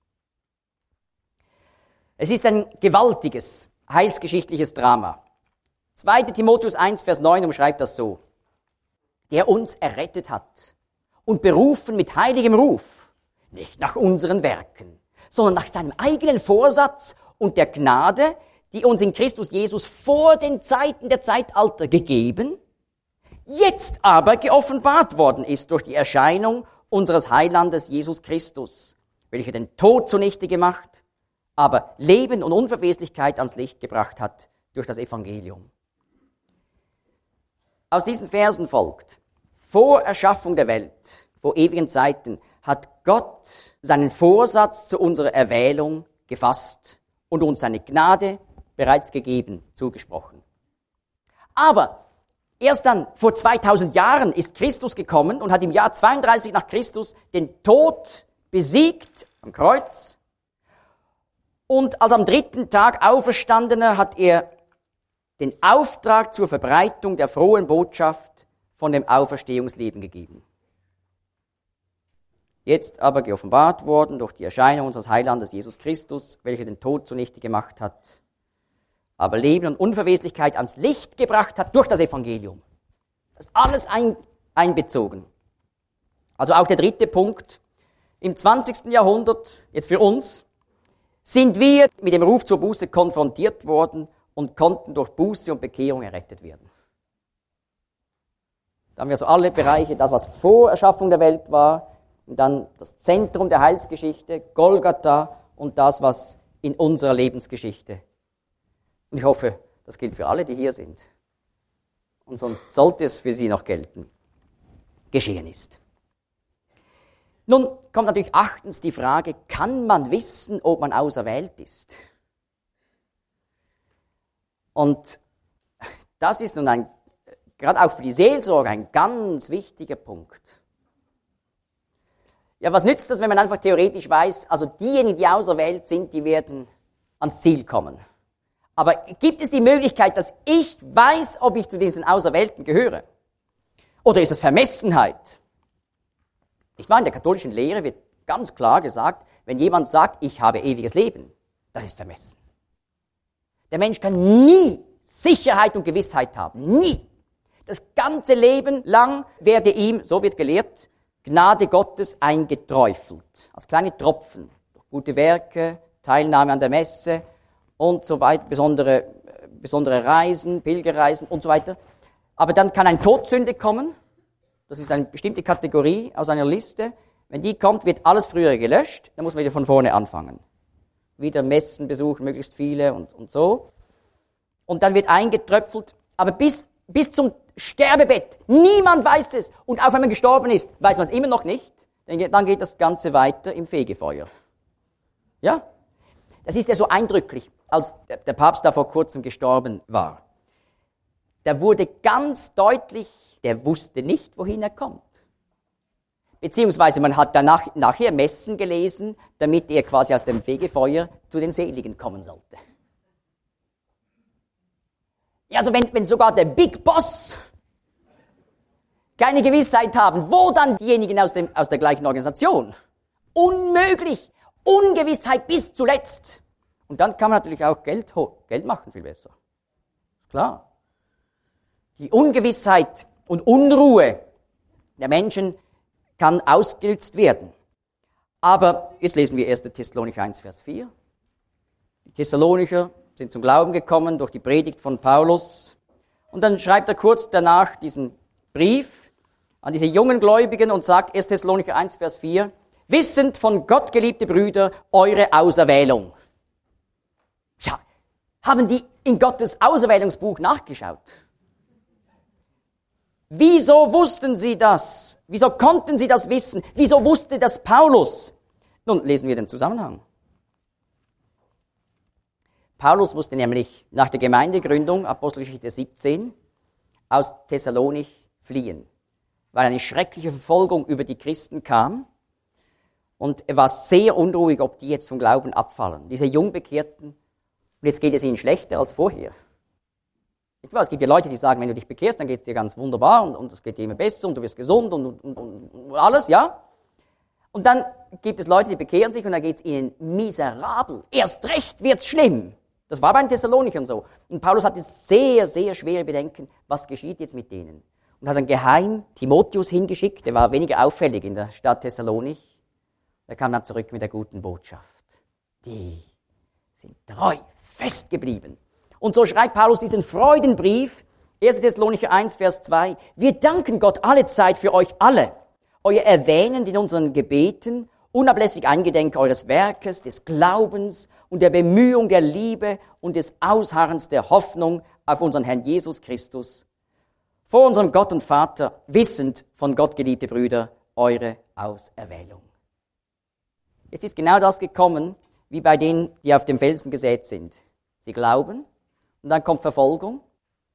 Speaker 1: Es ist ein gewaltiges, heilsgeschichtliches Drama. 2. Timotheus 1, Vers 9 umschreibt das so. Der uns errettet hat und berufen mit heiligem Ruf, nicht nach unseren Werken, sondern nach seinem eigenen Vorsatz und der Gnade, die uns in Christus Jesus vor den Zeiten der Zeitalter gegeben, jetzt aber geoffenbart worden ist durch die Erscheinung unseres Heilandes Jesus Christus, welcher den Tod zunichte gemacht, aber Leben und Unverweslichkeit ans Licht gebracht hat durch das Evangelium. Aus diesen Versen folgt, vor Erschaffung der Welt, vor ewigen Zeiten, hat Gott seinen Vorsatz zu unserer Erwählung gefasst und uns seine Gnade bereits gegeben, zugesprochen. Aber Erst dann, vor 2000 Jahren, ist Christus gekommen und hat im Jahr 32 nach Christus den Tod besiegt am Kreuz. Und als am 3. Tag Auferstandener hat er den Auftrag zur Verbreitung der frohen Botschaft von dem Auferstehungsleben gegeben. Jetzt aber geoffenbart worden durch die Erscheinung unseres Heilandes Jesus Christus, welcher den Tod zunichte gemacht hat, aber Leben und Unverweslichkeit ans Licht gebracht hat durch das Evangelium. Das ist alles einbezogen. Also auch der 3. Punkt. Im 20. Jahrhundert, jetzt für uns, sind wir mit dem Ruf zur Buße konfrontiert worden und konnten durch Buße und Bekehrung errettet werden. Da haben wir so alle Bereiche, das was vor Erschaffung der Welt war, und dann das Zentrum der Heilsgeschichte, Golgatha, und das, was in unserer Lebensgeschichte. Und ich hoffe, das gilt für alle, die hier sind. Und sonst sollte es für sie noch gelten. Geschehen ist. Nun kommt natürlich achtens die Frage, kann man wissen, ob man auserwählt ist? Und das ist nun gerade auch für die Seelsorge ein ganz wichtiger Punkt. Ja, was nützt das, wenn man einfach theoretisch weiß, also diejenigen, die auserwählt sind, die werden ans Ziel kommen. Aber gibt es die Möglichkeit, dass ich weiß, ob ich zu diesen Auserwählten gehöre? Oder ist das Vermessenheit? Ich meine, in der katholischen Lehre wird ganz klar gesagt, wenn jemand sagt, ich habe ewiges Leben, das ist vermessen. Der Mensch kann nie Sicherheit und Gewissheit haben. Nie. Das ganze Leben lang werde ihm, so wird gelehrt, Gnade Gottes eingeträufelt. Als kleine Tropfen. Durch gute Werke, Teilnahme an der Messe und so weiter, besondere Reisen, Pilgerreisen und so weiter. Aber dann kann eine Todsünde kommen. Das ist eine bestimmte Kategorie aus einer Liste. Wenn die kommt, wird alles früher gelöscht. Dann muss man wieder von vorne anfangen. Wieder Messen besuchen, möglichst viele und so. Und dann wird eingetröpfelt. Aber bis zum Sterbebett. Niemand weiß es. Und auch wenn man gestorben ist, weiß man es immer noch nicht. Dann geht das Ganze weiter im Fegefeuer. Ja? Das ist ja so eindrücklich, als der Papst da vor kurzem gestorben war. Da wurde ganz deutlich, der wusste nicht, wohin er kommt. Beziehungsweise man hat danach nachher Messen gelesen, damit er quasi aus dem Fegefeuer zu den Seligen kommen sollte. Ja, also wenn sogar der Big Boss keine Gewissheit haben, wo dann diejenigen aus der gleichen Organisation? Unmöglich. Ungewissheit bis zuletzt. Und dann kann man natürlich auch Geld machen, viel besser. Klar. Die Ungewissheit und Unruhe der Menschen kann ausgenutzt werden. Aber jetzt lesen wir 1. Thessalonicher 1, Vers 4. Die Thessalonicher sind zum Glauben gekommen durch die Predigt von Paulus. Und dann schreibt er kurz danach diesen Brief an diese jungen Gläubigen und sagt, 1. Thessalonicher 1, Vers 4, wissend von Gott, geliebte Brüder, eure Auserwählung. Ja, haben die in Gottes Auserwählungsbuch nachgeschaut? Wieso wussten sie das? Wieso konnten sie das wissen? Wieso wusste das Paulus? Nun lesen wir den Zusammenhang. Paulus musste nämlich nach der Gemeindegründung, Apostelgeschichte 17, aus Thessalonich fliehen, weil eine schreckliche Verfolgung über die Christen kam. Und er war sehr unruhig, ob die jetzt vom Glauben abfallen. Diese Jungbekehrten, und jetzt geht es ihnen schlechter als vorher. Es gibt ja Leute, die sagen, wenn du dich bekehrst, dann geht es dir ganz wunderbar und es geht dir immer besser und du wirst gesund und alles, ja. Und dann gibt es Leute, die bekehren sich und dann geht es ihnen miserabel. Erst recht wird's schlimm. Das war bei den Thessalonichern so. Und Paulus hatte sehr, sehr schwere Bedenken, was geschieht jetzt mit denen. Und hat dann geheim Timotheus hingeschickt, der war weniger auffällig in der Stadt Thessalonich. Der kam dann zurück mit der guten Botschaft. Die sind treu, fest geblieben. Und so schreibt Paulus diesen Freudenbrief, 1. Thessalonicher 1, Vers 2. Wir danken Gott alle Zeit für euch alle. Euer Erwähnen in unseren Gebeten, unablässig eingedenk eures Werkes, des Glaubens und der Bemühung der Liebe und des Ausharrens der Hoffnung auf unseren Herrn Jesus Christus. Vor unserem Gott und Vater, wissend von Gott, geliebte Brüder, eure Auserwählung. Jetzt ist genau das gekommen, wie bei denen, die auf dem Felsen gesät sind. Sie glauben, und dann kommt Verfolgung.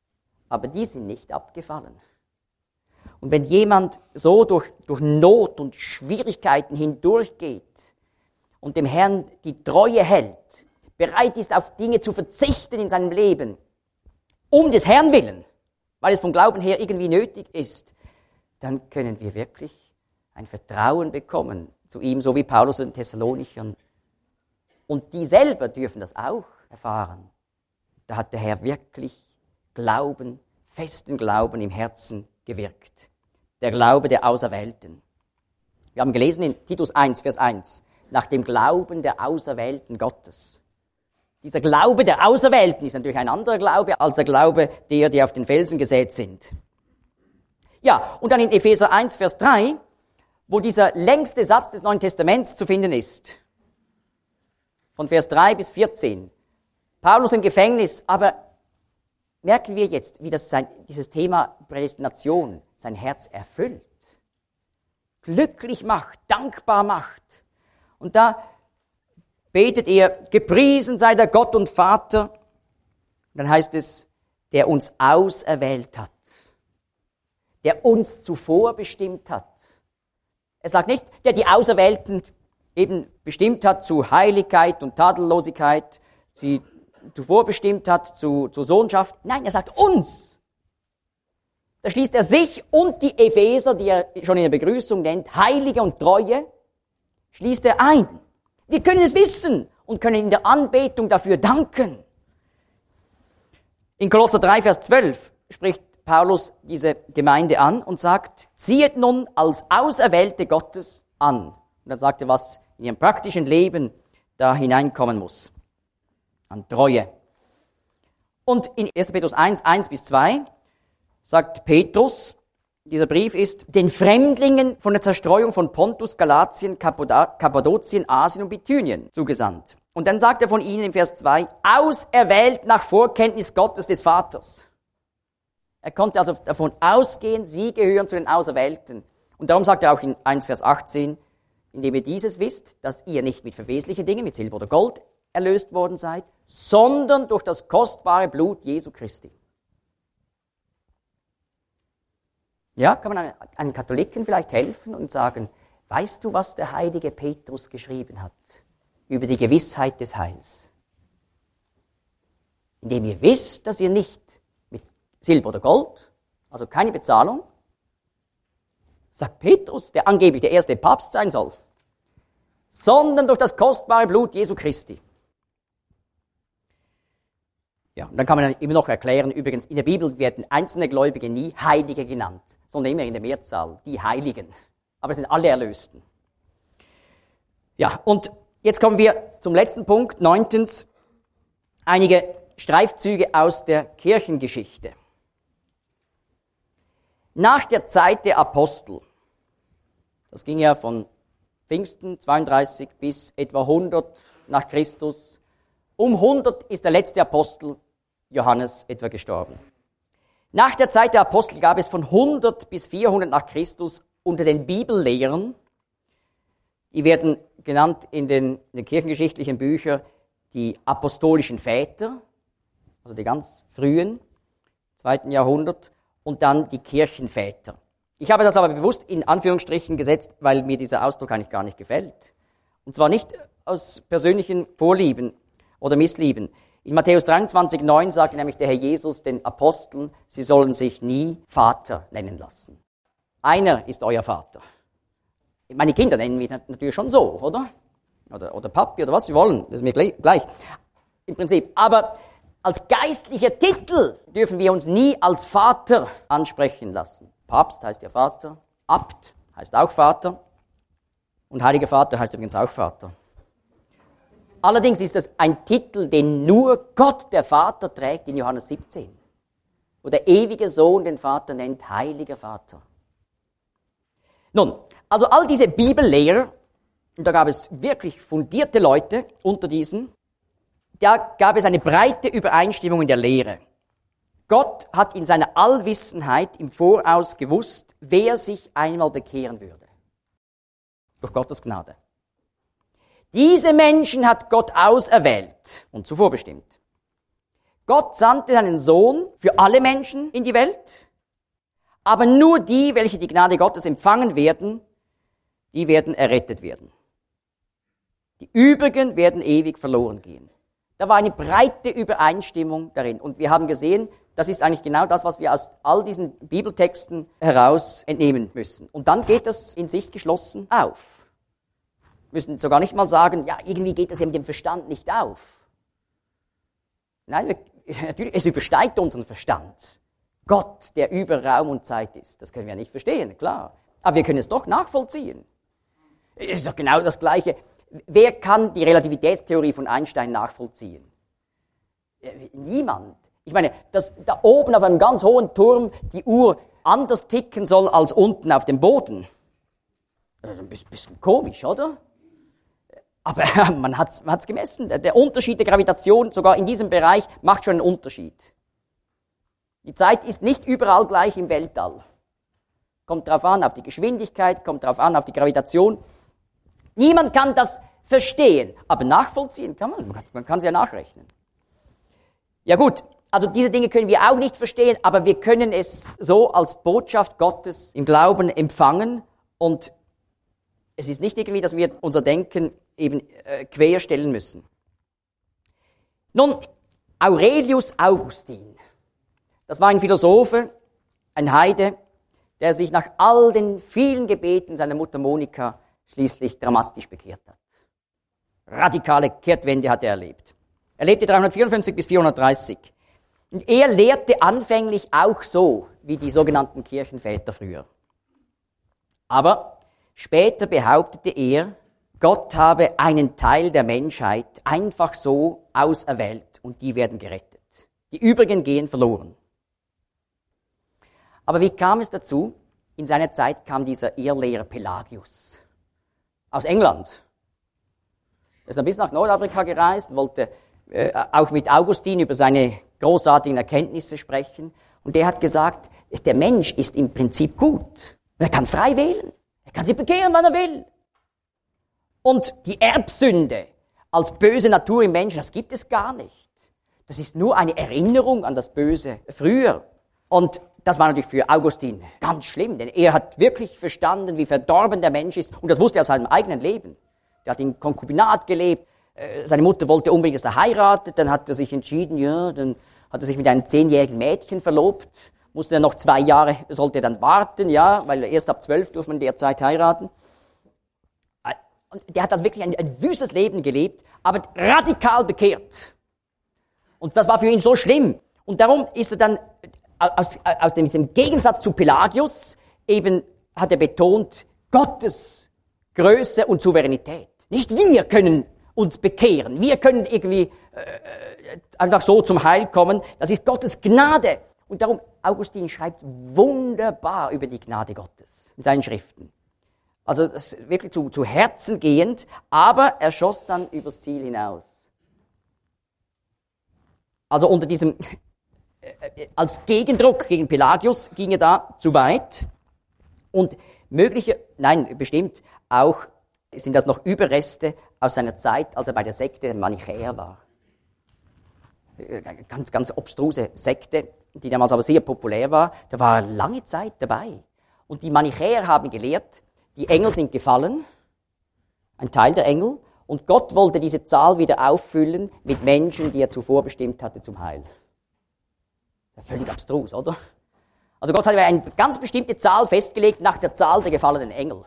Speaker 1: aber die sind nicht abgefallen. Und wenn jemand so durch Not und Schwierigkeiten hindurchgeht und dem Herrn die Treue hält, bereit ist, auf Dinge zu verzichten in seinem Leben, um des Herrn willen, weil es vom Glauben her irgendwie nötig ist, dann können wir wirklich ein Vertrauen bekommen zu ihm, so wie Paulus und den Thessalonichern. Und die selber dürfen das auch erfahren. Da hat der Herr wirklich Glauben, festen Glauben im Herzen gewirkt. Der Glaube der Auserwählten. Wir haben gelesen in Titus 1, Vers 1, nach dem Glauben der Auserwählten Gottes. Dieser Glaube der Auserwählten ist natürlich ein anderer Glaube als der Glaube derer, die auf den Felsen gesät sind. Ja, und dann in Epheser 1, Vers 3, wo dieser längste Satz des Neuen Testaments zu finden ist. Von Vers 3 bis 14. Paulus im Gefängnis, aber merken wir jetzt, wie dieses Thema Prädestination sein Herz erfüllt, glücklich macht, dankbar macht. Und da betet er, gepriesen sei der Gott und Vater. Dann heißt es, der uns auserwählt hat, der uns zuvor bestimmt hat. Er sagt nicht, der die Auserwählten eben bestimmt hat zu Heiligkeit und Tadellosigkeit, sie zuvor bestimmt hat zur Sohnschaft. Nein, er sagt uns. Da schließt er sich und die Epheser, die er schon in der Begrüßung nennt, Heilige und Treue, schließt er ein. Wir können es wissen und können in der Anbetung dafür danken. In Kolosser 3, Vers 12 spricht Paulus diese Gemeinde an und sagt, ziehet nun als Auserwählte Gottes an. Und dann sagt er, was in ihrem praktischen Leben da hineinkommen muss. An Treue. Und in 1. Petrus 1, 1 bis 2 sagt Petrus, dieser Brief ist den Fremdlingen von der Zerstreuung von Pontus, Galatien, Kappadokien, Asien und Bithynien zugesandt. Und dann sagt er von ihnen im Vers 2, auserwählt nach Vorkenntnis Gottes des Vaters. Er konnte also davon ausgehen, sie gehören zu den Auserwählten. Und darum sagt er auch in 1 Vers 18, indem ihr dieses wisst, dass ihr nicht mit verweslichen Dingen, mit Silber oder Gold erlöst worden seid, sondern durch das kostbare Blut Jesu Christi. Ja, kann man einem Katholiken vielleicht helfen und sagen, weißt du, was der heilige Petrus geschrieben hat über die Gewissheit des Heils? Indem ihr wisst, dass ihr nicht mit Silber oder Gold, also keine Bezahlung, sagt Petrus, der angeblich der erste Papst sein soll, sondern durch das kostbare Blut Jesu Christi. Ja, und dann kann man dann immer noch erklären, übrigens, in der Bibel werden einzelne Gläubige nie Heilige genannt, sondern immer in der Mehrzahl, die Heiligen. Aber es sind alle Erlösten. Ja, und jetzt kommen wir zum letzten Punkt, 9. Einige Streifzüge aus der Kirchengeschichte. Nach der Zeit der Apostel, das ging ja von Pfingsten 32 bis etwa 100 nach Christus, um 100 ist der letzte Apostel Johannes etwa gestorben. Nach der Zeit der Apostel gab es von 100 bis 400 nach Christus unter den Bibellehrern, die werden genannt in den kirchengeschichtlichen Büchern die apostolischen Väter, also die ganz frühen, 2. Jahrhundert, und dann die Kirchenväter. Ich habe das aber bewusst in Anführungsstrichen gesetzt, weil mir dieser Ausdruck eigentlich gar nicht gefällt. Und zwar nicht aus persönlichen Vorlieben oder Misslieben. In Matthäus 23,9 sagt nämlich der Herr Jesus den Aposteln, sie sollen sich nie Vater nennen lassen. Einer ist euer Vater. Meine Kinder nennen mich natürlich schon so, oder? Oder Papi oder was sie wollen, das ist mir gleich. Im Prinzip. Aber als geistlicher Titel dürfen wir uns nie als Vater ansprechen lassen. Papst heißt ja Vater, Abt heißt auch Vater und Heiliger Vater heißt übrigens auch Vater. Allerdings ist das ein Titel, den nur Gott, der Vater, trägt in Johannes 17, wo der ewige Sohn den Vater nennt, Heiliger Vater. Nun, also all diese Bibellehrer, und da gab es wirklich fundierte Leute unter diesen, da gab es eine breite Übereinstimmung in der Lehre. Gott hat in seiner Allwissenheit im Voraus gewusst, wer sich einmal bekehren würde. Durch Gottes Gnade. Diese Menschen hat Gott auserwählt und zuvor bestimmt. Gott sandte seinen Sohn für alle Menschen in die Welt, aber nur die, welche die Gnade Gottes empfangen werden, die werden errettet werden. Die übrigen werden ewig verloren gehen. Da war eine breite Übereinstimmung darin. Und wir haben gesehen, das ist eigentlich genau das, was wir aus all diesen Bibeltexten heraus entnehmen müssen. Und dann geht das in sich geschlossen auf. Wir müssen sogar nicht mal sagen, ja, irgendwie geht das ja mit dem Verstand nicht auf. Nein, natürlich, es übersteigt unseren Verstand. Gott, der über Raum und Zeit ist, das können wir nicht verstehen, klar. Aber wir können es doch nachvollziehen. Es ist doch genau das Gleiche. Wer kann die Relativitätstheorie von Einstein nachvollziehen? Niemand. Ich meine, dass da oben auf einem ganz hohen Turm die Uhr anders ticken soll als unten auf dem Boden. Ein bisschen komisch, oder? Aber man hat's gemessen. Der Unterschied der Gravitation, sogar in diesem Bereich, macht schon einen Unterschied. Die Zeit ist nicht überall gleich im Weltall. Kommt drauf an, auf die Geschwindigkeit, kommt drauf an, auf die Gravitation. Niemand kann das verstehen, aber nachvollziehen kann man kann es ja nachrechnen. Ja gut, also diese Dinge können wir auch nicht verstehen, aber wir können es so als Botschaft Gottes im Glauben empfangen und es ist nicht irgendwie, dass wir unser Denken eben querstellen müssen. Nun, Aurelius Augustin, das war ein Philosoph, ein Heide, der sich nach all den vielen Gebeten seiner Mutter Monika schließlich dramatisch bekehrt hat. Radikale Kehrtwende hat er erlebt. Er lebte 354 bis 430. Und er lehrte anfänglich auch so, wie die sogenannten Kirchenväter früher. Aber später behauptete er, Gott habe einen Teil der Menschheit einfach so auserwählt und die werden gerettet. Die übrigen gehen verloren. Aber wie kam es dazu? In seiner Zeit kam dieser Irrlehrer Pelagius aus England. Er ist dann bis nach Nordafrika gereist, wollte auch mit Augustin über seine großartigen Erkenntnisse sprechen. Und der hat gesagt, der Mensch ist im Prinzip gut. Er kann frei wählen. Er kann sich bekehren, wann er will. Und die Erbsünde als böse Natur im Menschen, das gibt es gar nicht. Das ist nur eine Erinnerung an das Böse früher. Und das war natürlich für Augustin ganz schlimm, denn er hat wirklich verstanden, wie verdorben der Mensch ist. Und das wusste er aus seinem eigenen Leben. Der hat in Konkubinat gelebt. Seine Mutter wollte unbedingt, dass er heiratet. Dann hat er sich entschieden, ja, dann hat er sich mit einem 10-jährigen Mädchen verlobt. Musste er noch 2 Jahre, sollte er dann warten, ja, weil erst ab 12 durfte man derzeit heiraten. Und der hat also wirklich ein wüstes Leben gelebt, aber radikal bekehrt. Und das war für ihn so schlimm. Und darum ist er dann aus diesem Gegensatz zu Pelagius eben hat er betont Gottes Größe und Souveränität. Nicht wir können uns bekehren, wir können irgendwie einfach so zum Heil kommen. Das ist Gottes Gnade. Und darum, Augustin schreibt wunderbar über die Gnade Gottes in seinen Schriften. Also das ist wirklich zu Herzen gehend, aber er schoss dann übers Ziel hinaus. Also unter diesem als Gegendruck gegen Pelagius ging er da zu weit und bestimmt auch sind das noch Überreste aus seiner Zeit, als er bei der Sekte der Manichäer war. Eine ganz, ganz obstruse Sekte, die damals aber sehr populär war. Da war er lange Zeit dabei. Und die Manichäer haben gelehrt, die Engel sind gefallen, ein Teil der Engel, und Gott wollte diese Zahl wieder auffüllen mit Menschen, die er zuvor bestimmt hatte zum Heil. Völlig abstrus, oder? Also Gott hat eine ganz bestimmte Zahl festgelegt nach der Zahl der gefallenen Engel.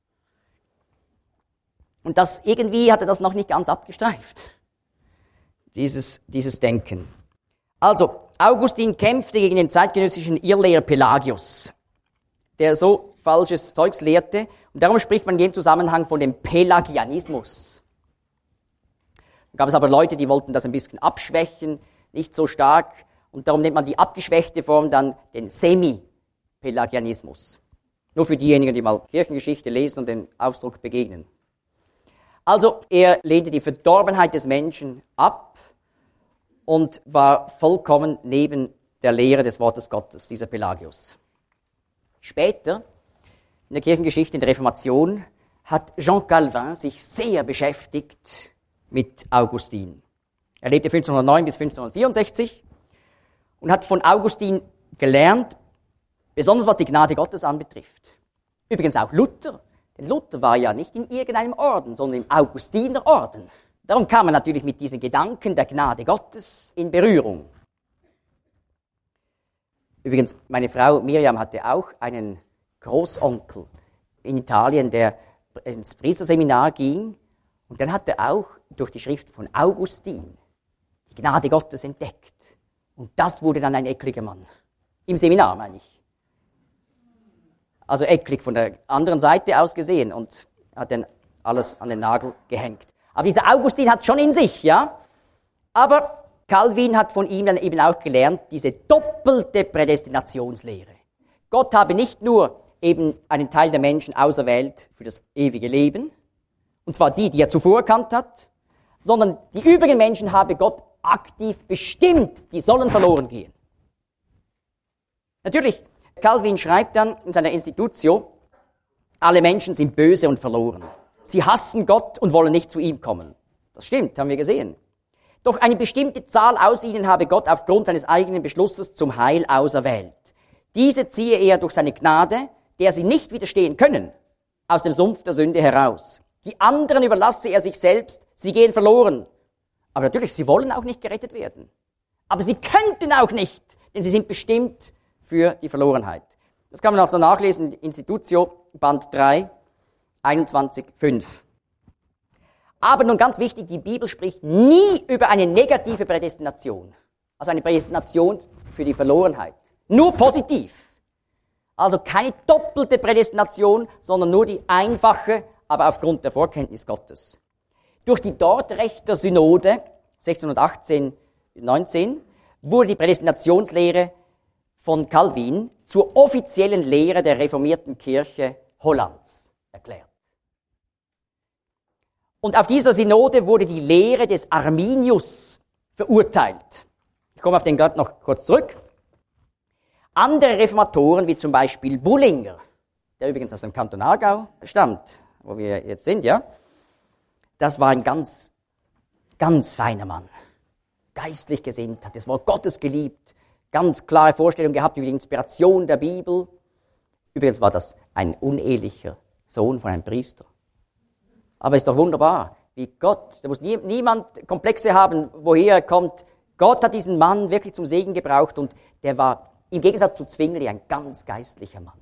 Speaker 1: Und irgendwie hat er das noch nicht ganz abgestreift. Dieses Denken. Also, Augustin kämpfte gegen den zeitgenössischen Irrlehrer Pelagius, der so falsches Zeugs lehrte. Und darum spricht man in dem Zusammenhang von dem Pelagianismus. Da gab es aber Leute, die wollten das ein bisschen abschwächen, nicht so stark. Und darum nennt man die abgeschwächte Form dann den Semi-Pelagianismus. Nur für diejenigen, die mal Kirchengeschichte lesen und den Ausdruck begegnen. Also, er lehnte die Verdorbenheit des Menschen ab und war vollkommen neben der Lehre des Wortes Gottes, dieser Pelagius. Später, in der Kirchengeschichte, in der Reformation, hat Jean Calvin sich sehr beschäftigt mit Augustin. Er lebte 1509 bis 1564 und hat von Augustin gelernt, besonders was die Gnade Gottes anbetrifft. Übrigens auch Luther. Denn Luther war ja nicht in irgendeinem Orden, sondern im Augustinerorden. Darum kam er natürlich mit diesen Gedanken der Gnade Gottes in Berührung. Übrigens, meine Frau Miriam hatte auch einen Großonkel in Italien, der ins Priesterseminar ging. Und dann hat er auch durch die Schrift von Augustin die Gnade Gottes entdeckt. Und das wurde dann ein ekliger Mann. Im Seminar, meine ich. Also eklig von der anderen Seite aus gesehen und hat dann alles an den Nagel gehängt. Aber dieser Augustin hat schon in sich, ja. Aber Calvin hat von ihm dann eben auch gelernt, diese doppelte Prädestinationslehre. Gott habe nicht nur eben einen Teil der Menschen auserwählt für das ewige Leben, und zwar die er zuvor erkannt hat, sondern die übrigen Menschen habe Gott aktiv bestimmt, die sollen verloren gehen. Natürlich, Calvin schreibt dann in seiner Institutio, alle Menschen sind böse und verloren. Sie hassen Gott und wollen nicht zu ihm kommen. Das stimmt, haben wir gesehen. Doch eine bestimmte Zahl aus ihnen habe Gott aufgrund seines eigenen Beschlusses zum Heil auserwählt. Diese ziehe er durch seine Gnade, der sie nicht widerstehen können, aus dem Sumpf der Sünde heraus. Die anderen überlasse er sich selbst, sie gehen verloren. Aber natürlich, sie wollen auch nicht gerettet werden. Aber sie könnten auch nicht, denn sie sind bestimmt für die Verlorenheit. Das kann man auch so nachlesen, Institutio, Band 3, 21,5. Aber nun ganz wichtig, die Bibel spricht nie über eine negative Prädestination. Also eine Prädestination für die Verlorenheit. Nur positiv. Also keine doppelte Prädestination, sondern nur die einfache, aber aufgrund der Vorkenntnis Gottes. Durch die Dordrechter Synode 1618-19 wurde die Prädestinationslehre von Calvin zur offiziellen Lehre der reformierten Kirche Hollands erklärt. Und auf dieser Synode wurde die Lehre des Arminius verurteilt. Ich komme auf den gerade noch kurz zurück. Andere Reformatoren, wie zum Beispiel Bullinger, der übrigens aus dem Kanton Aargau stammt, wo wir jetzt sind, ja, das war ein ganz, ganz feiner Mann. Geistlich gesinnt, hat das Wort Gottes geliebt, ganz klare Vorstellung gehabt über die Inspiration der Bibel. Übrigens war das ein unehelicher Sohn von einem Priester. Aber ist doch wunderbar, wie Gott, da muss niemand Komplexe haben, woher er kommt. Gott hat diesen Mann wirklich zum Segen gebraucht und der war im Gegensatz zu Zwingli ein ganz geistlicher Mann.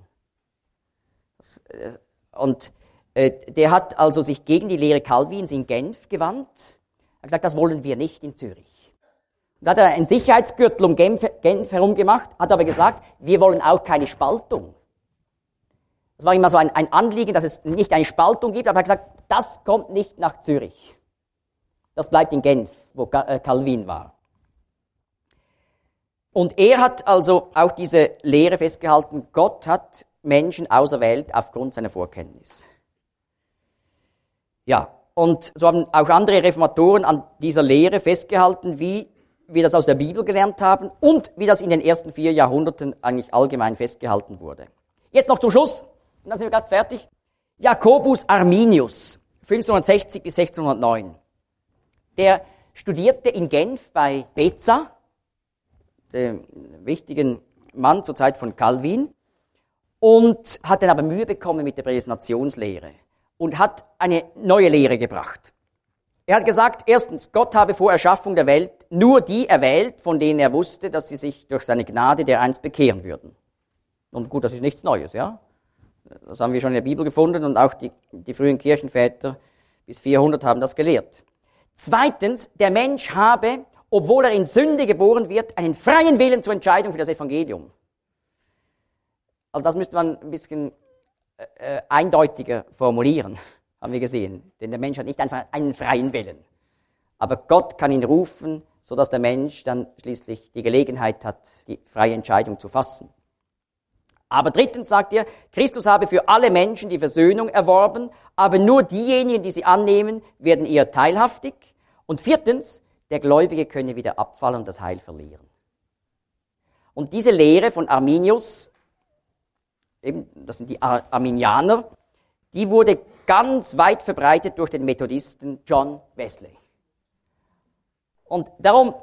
Speaker 1: Der hat also sich gegen die Lehre Calvins in Genf gewandt. Er hat gesagt, das wollen wir nicht in Zürich. Und da hat er einen Sicherheitsgürtel um Genf herum gemacht, hat aber gesagt, wir wollen auch keine Spaltung. Das war immer so ein Anliegen, dass es nicht eine Spaltung gibt, aber er hat gesagt, das kommt nicht nach Zürich. Das bleibt in Genf, wo Calvin war. Und er hat also auch diese Lehre festgehalten, Gott hat Menschen auserwählt aufgrund seiner Vorkenntnis. Ja, und so haben auch andere Reformatoren an dieser Lehre festgehalten, wie wir das aus der Bibel gelernt haben und wie das in den ersten 4 Jahrhunderten eigentlich allgemein festgehalten wurde. Jetzt noch zum Schluss, und dann sind wir gerade fertig. Jacobus Arminius, 1560 bis 1609. Der studierte in Genf bei Beza, dem wichtigen Mann zur Zeit von Calvin, und hat dann aber Mühe bekommen mit der Prädestinationslehre und hat eine neue Lehre gebracht. Er hat gesagt, erstens, Gott habe vor Erschaffung der Welt nur die erwählt, von denen er wusste, dass sie sich durch seine Gnade dereinst bekehren würden. Und gut, das ist nichts Neues, ja. Das haben wir schon in der Bibel gefunden und auch die frühen Kirchenväter bis 400 haben das gelehrt. Zweitens, der Mensch habe, obwohl er in Sünde geboren wird, einen freien Willen zur Entscheidung für das Evangelium. Also das müsste man ein bisschen eindeutiger formulieren, haben wir gesehen. Denn der Mensch hat nicht einfach einen freien Willen. Aber Gott kann ihn rufen, sodass der Mensch dann schließlich die Gelegenheit hat, die freie Entscheidung zu fassen. Aber drittens sagt er, Christus habe für alle Menschen die Versöhnung erworben, aber nur diejenigen, die sie annehmen, werden eher teilhaftig. Und viertens, der Gläubige könne wieder abfallen und das Heil verlieren. Und diese Lehre von Arminius, eben, das sind die Arminianer, die wurde ganz weit verbreitet durch den Methodisten John Wesley. Und darum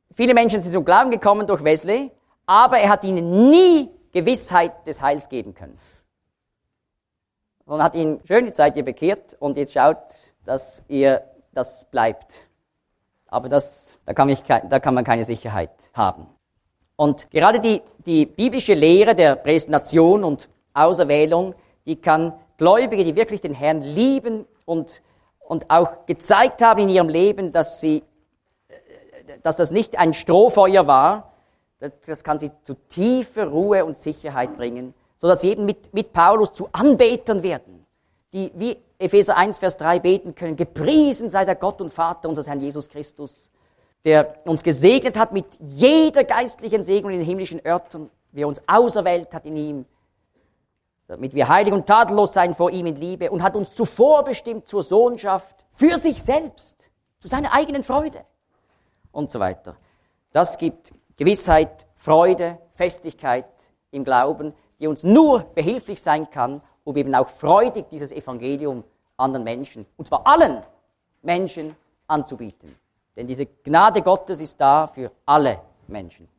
Speaker 1: viele Menschen sind zum Glauben gekommen durch Wesley, aber er hat ihnen nie Gewissheit des Heils geben können. Und hat ihnen, schön, jetzt seid ihr bekehrt und jetzt schaut, dass ihr das bleibt. Aber da kann man keine Sicherheit haben. Und gerade die biblische Lehre der Prädestination und Auserwählung, die kann Gläubige, die wirklich den Herrn lieben und auch gezeigt haben in ihrem Leben, dass das nicht ein Strohfeuer war, das kann sie zu tiefer Ruhe und Sicherheit bringen, sodass sie eben mit Paulus zu Anbetern werden, die wie Epheser 1, Vers 3 beten können: Gepriesen sei der Gott und Vater unseres Herrn Jesus Christus, der uns gesegnet hat mit jeder geistlichen Segnung in den himmlischen Örtern, wie er uns auserwählt hat in ihm, damit wir heilig und tadellos sein vor ihm in Liebe, und hat uns zuvor bestimmt zur Sohnschaft für sich selbst, zu seiner eigenen Freude und so weiter. Das gibt Gewissheit, Freude, Festigkeit im Glauben, die uns nur behilflich sein kann, um eben auch freudig dieses Evangelium anderen Menschen, und zwar allen Menschen, anzubieten. Denn diese Gnade Gottes ist da für alle Menschen.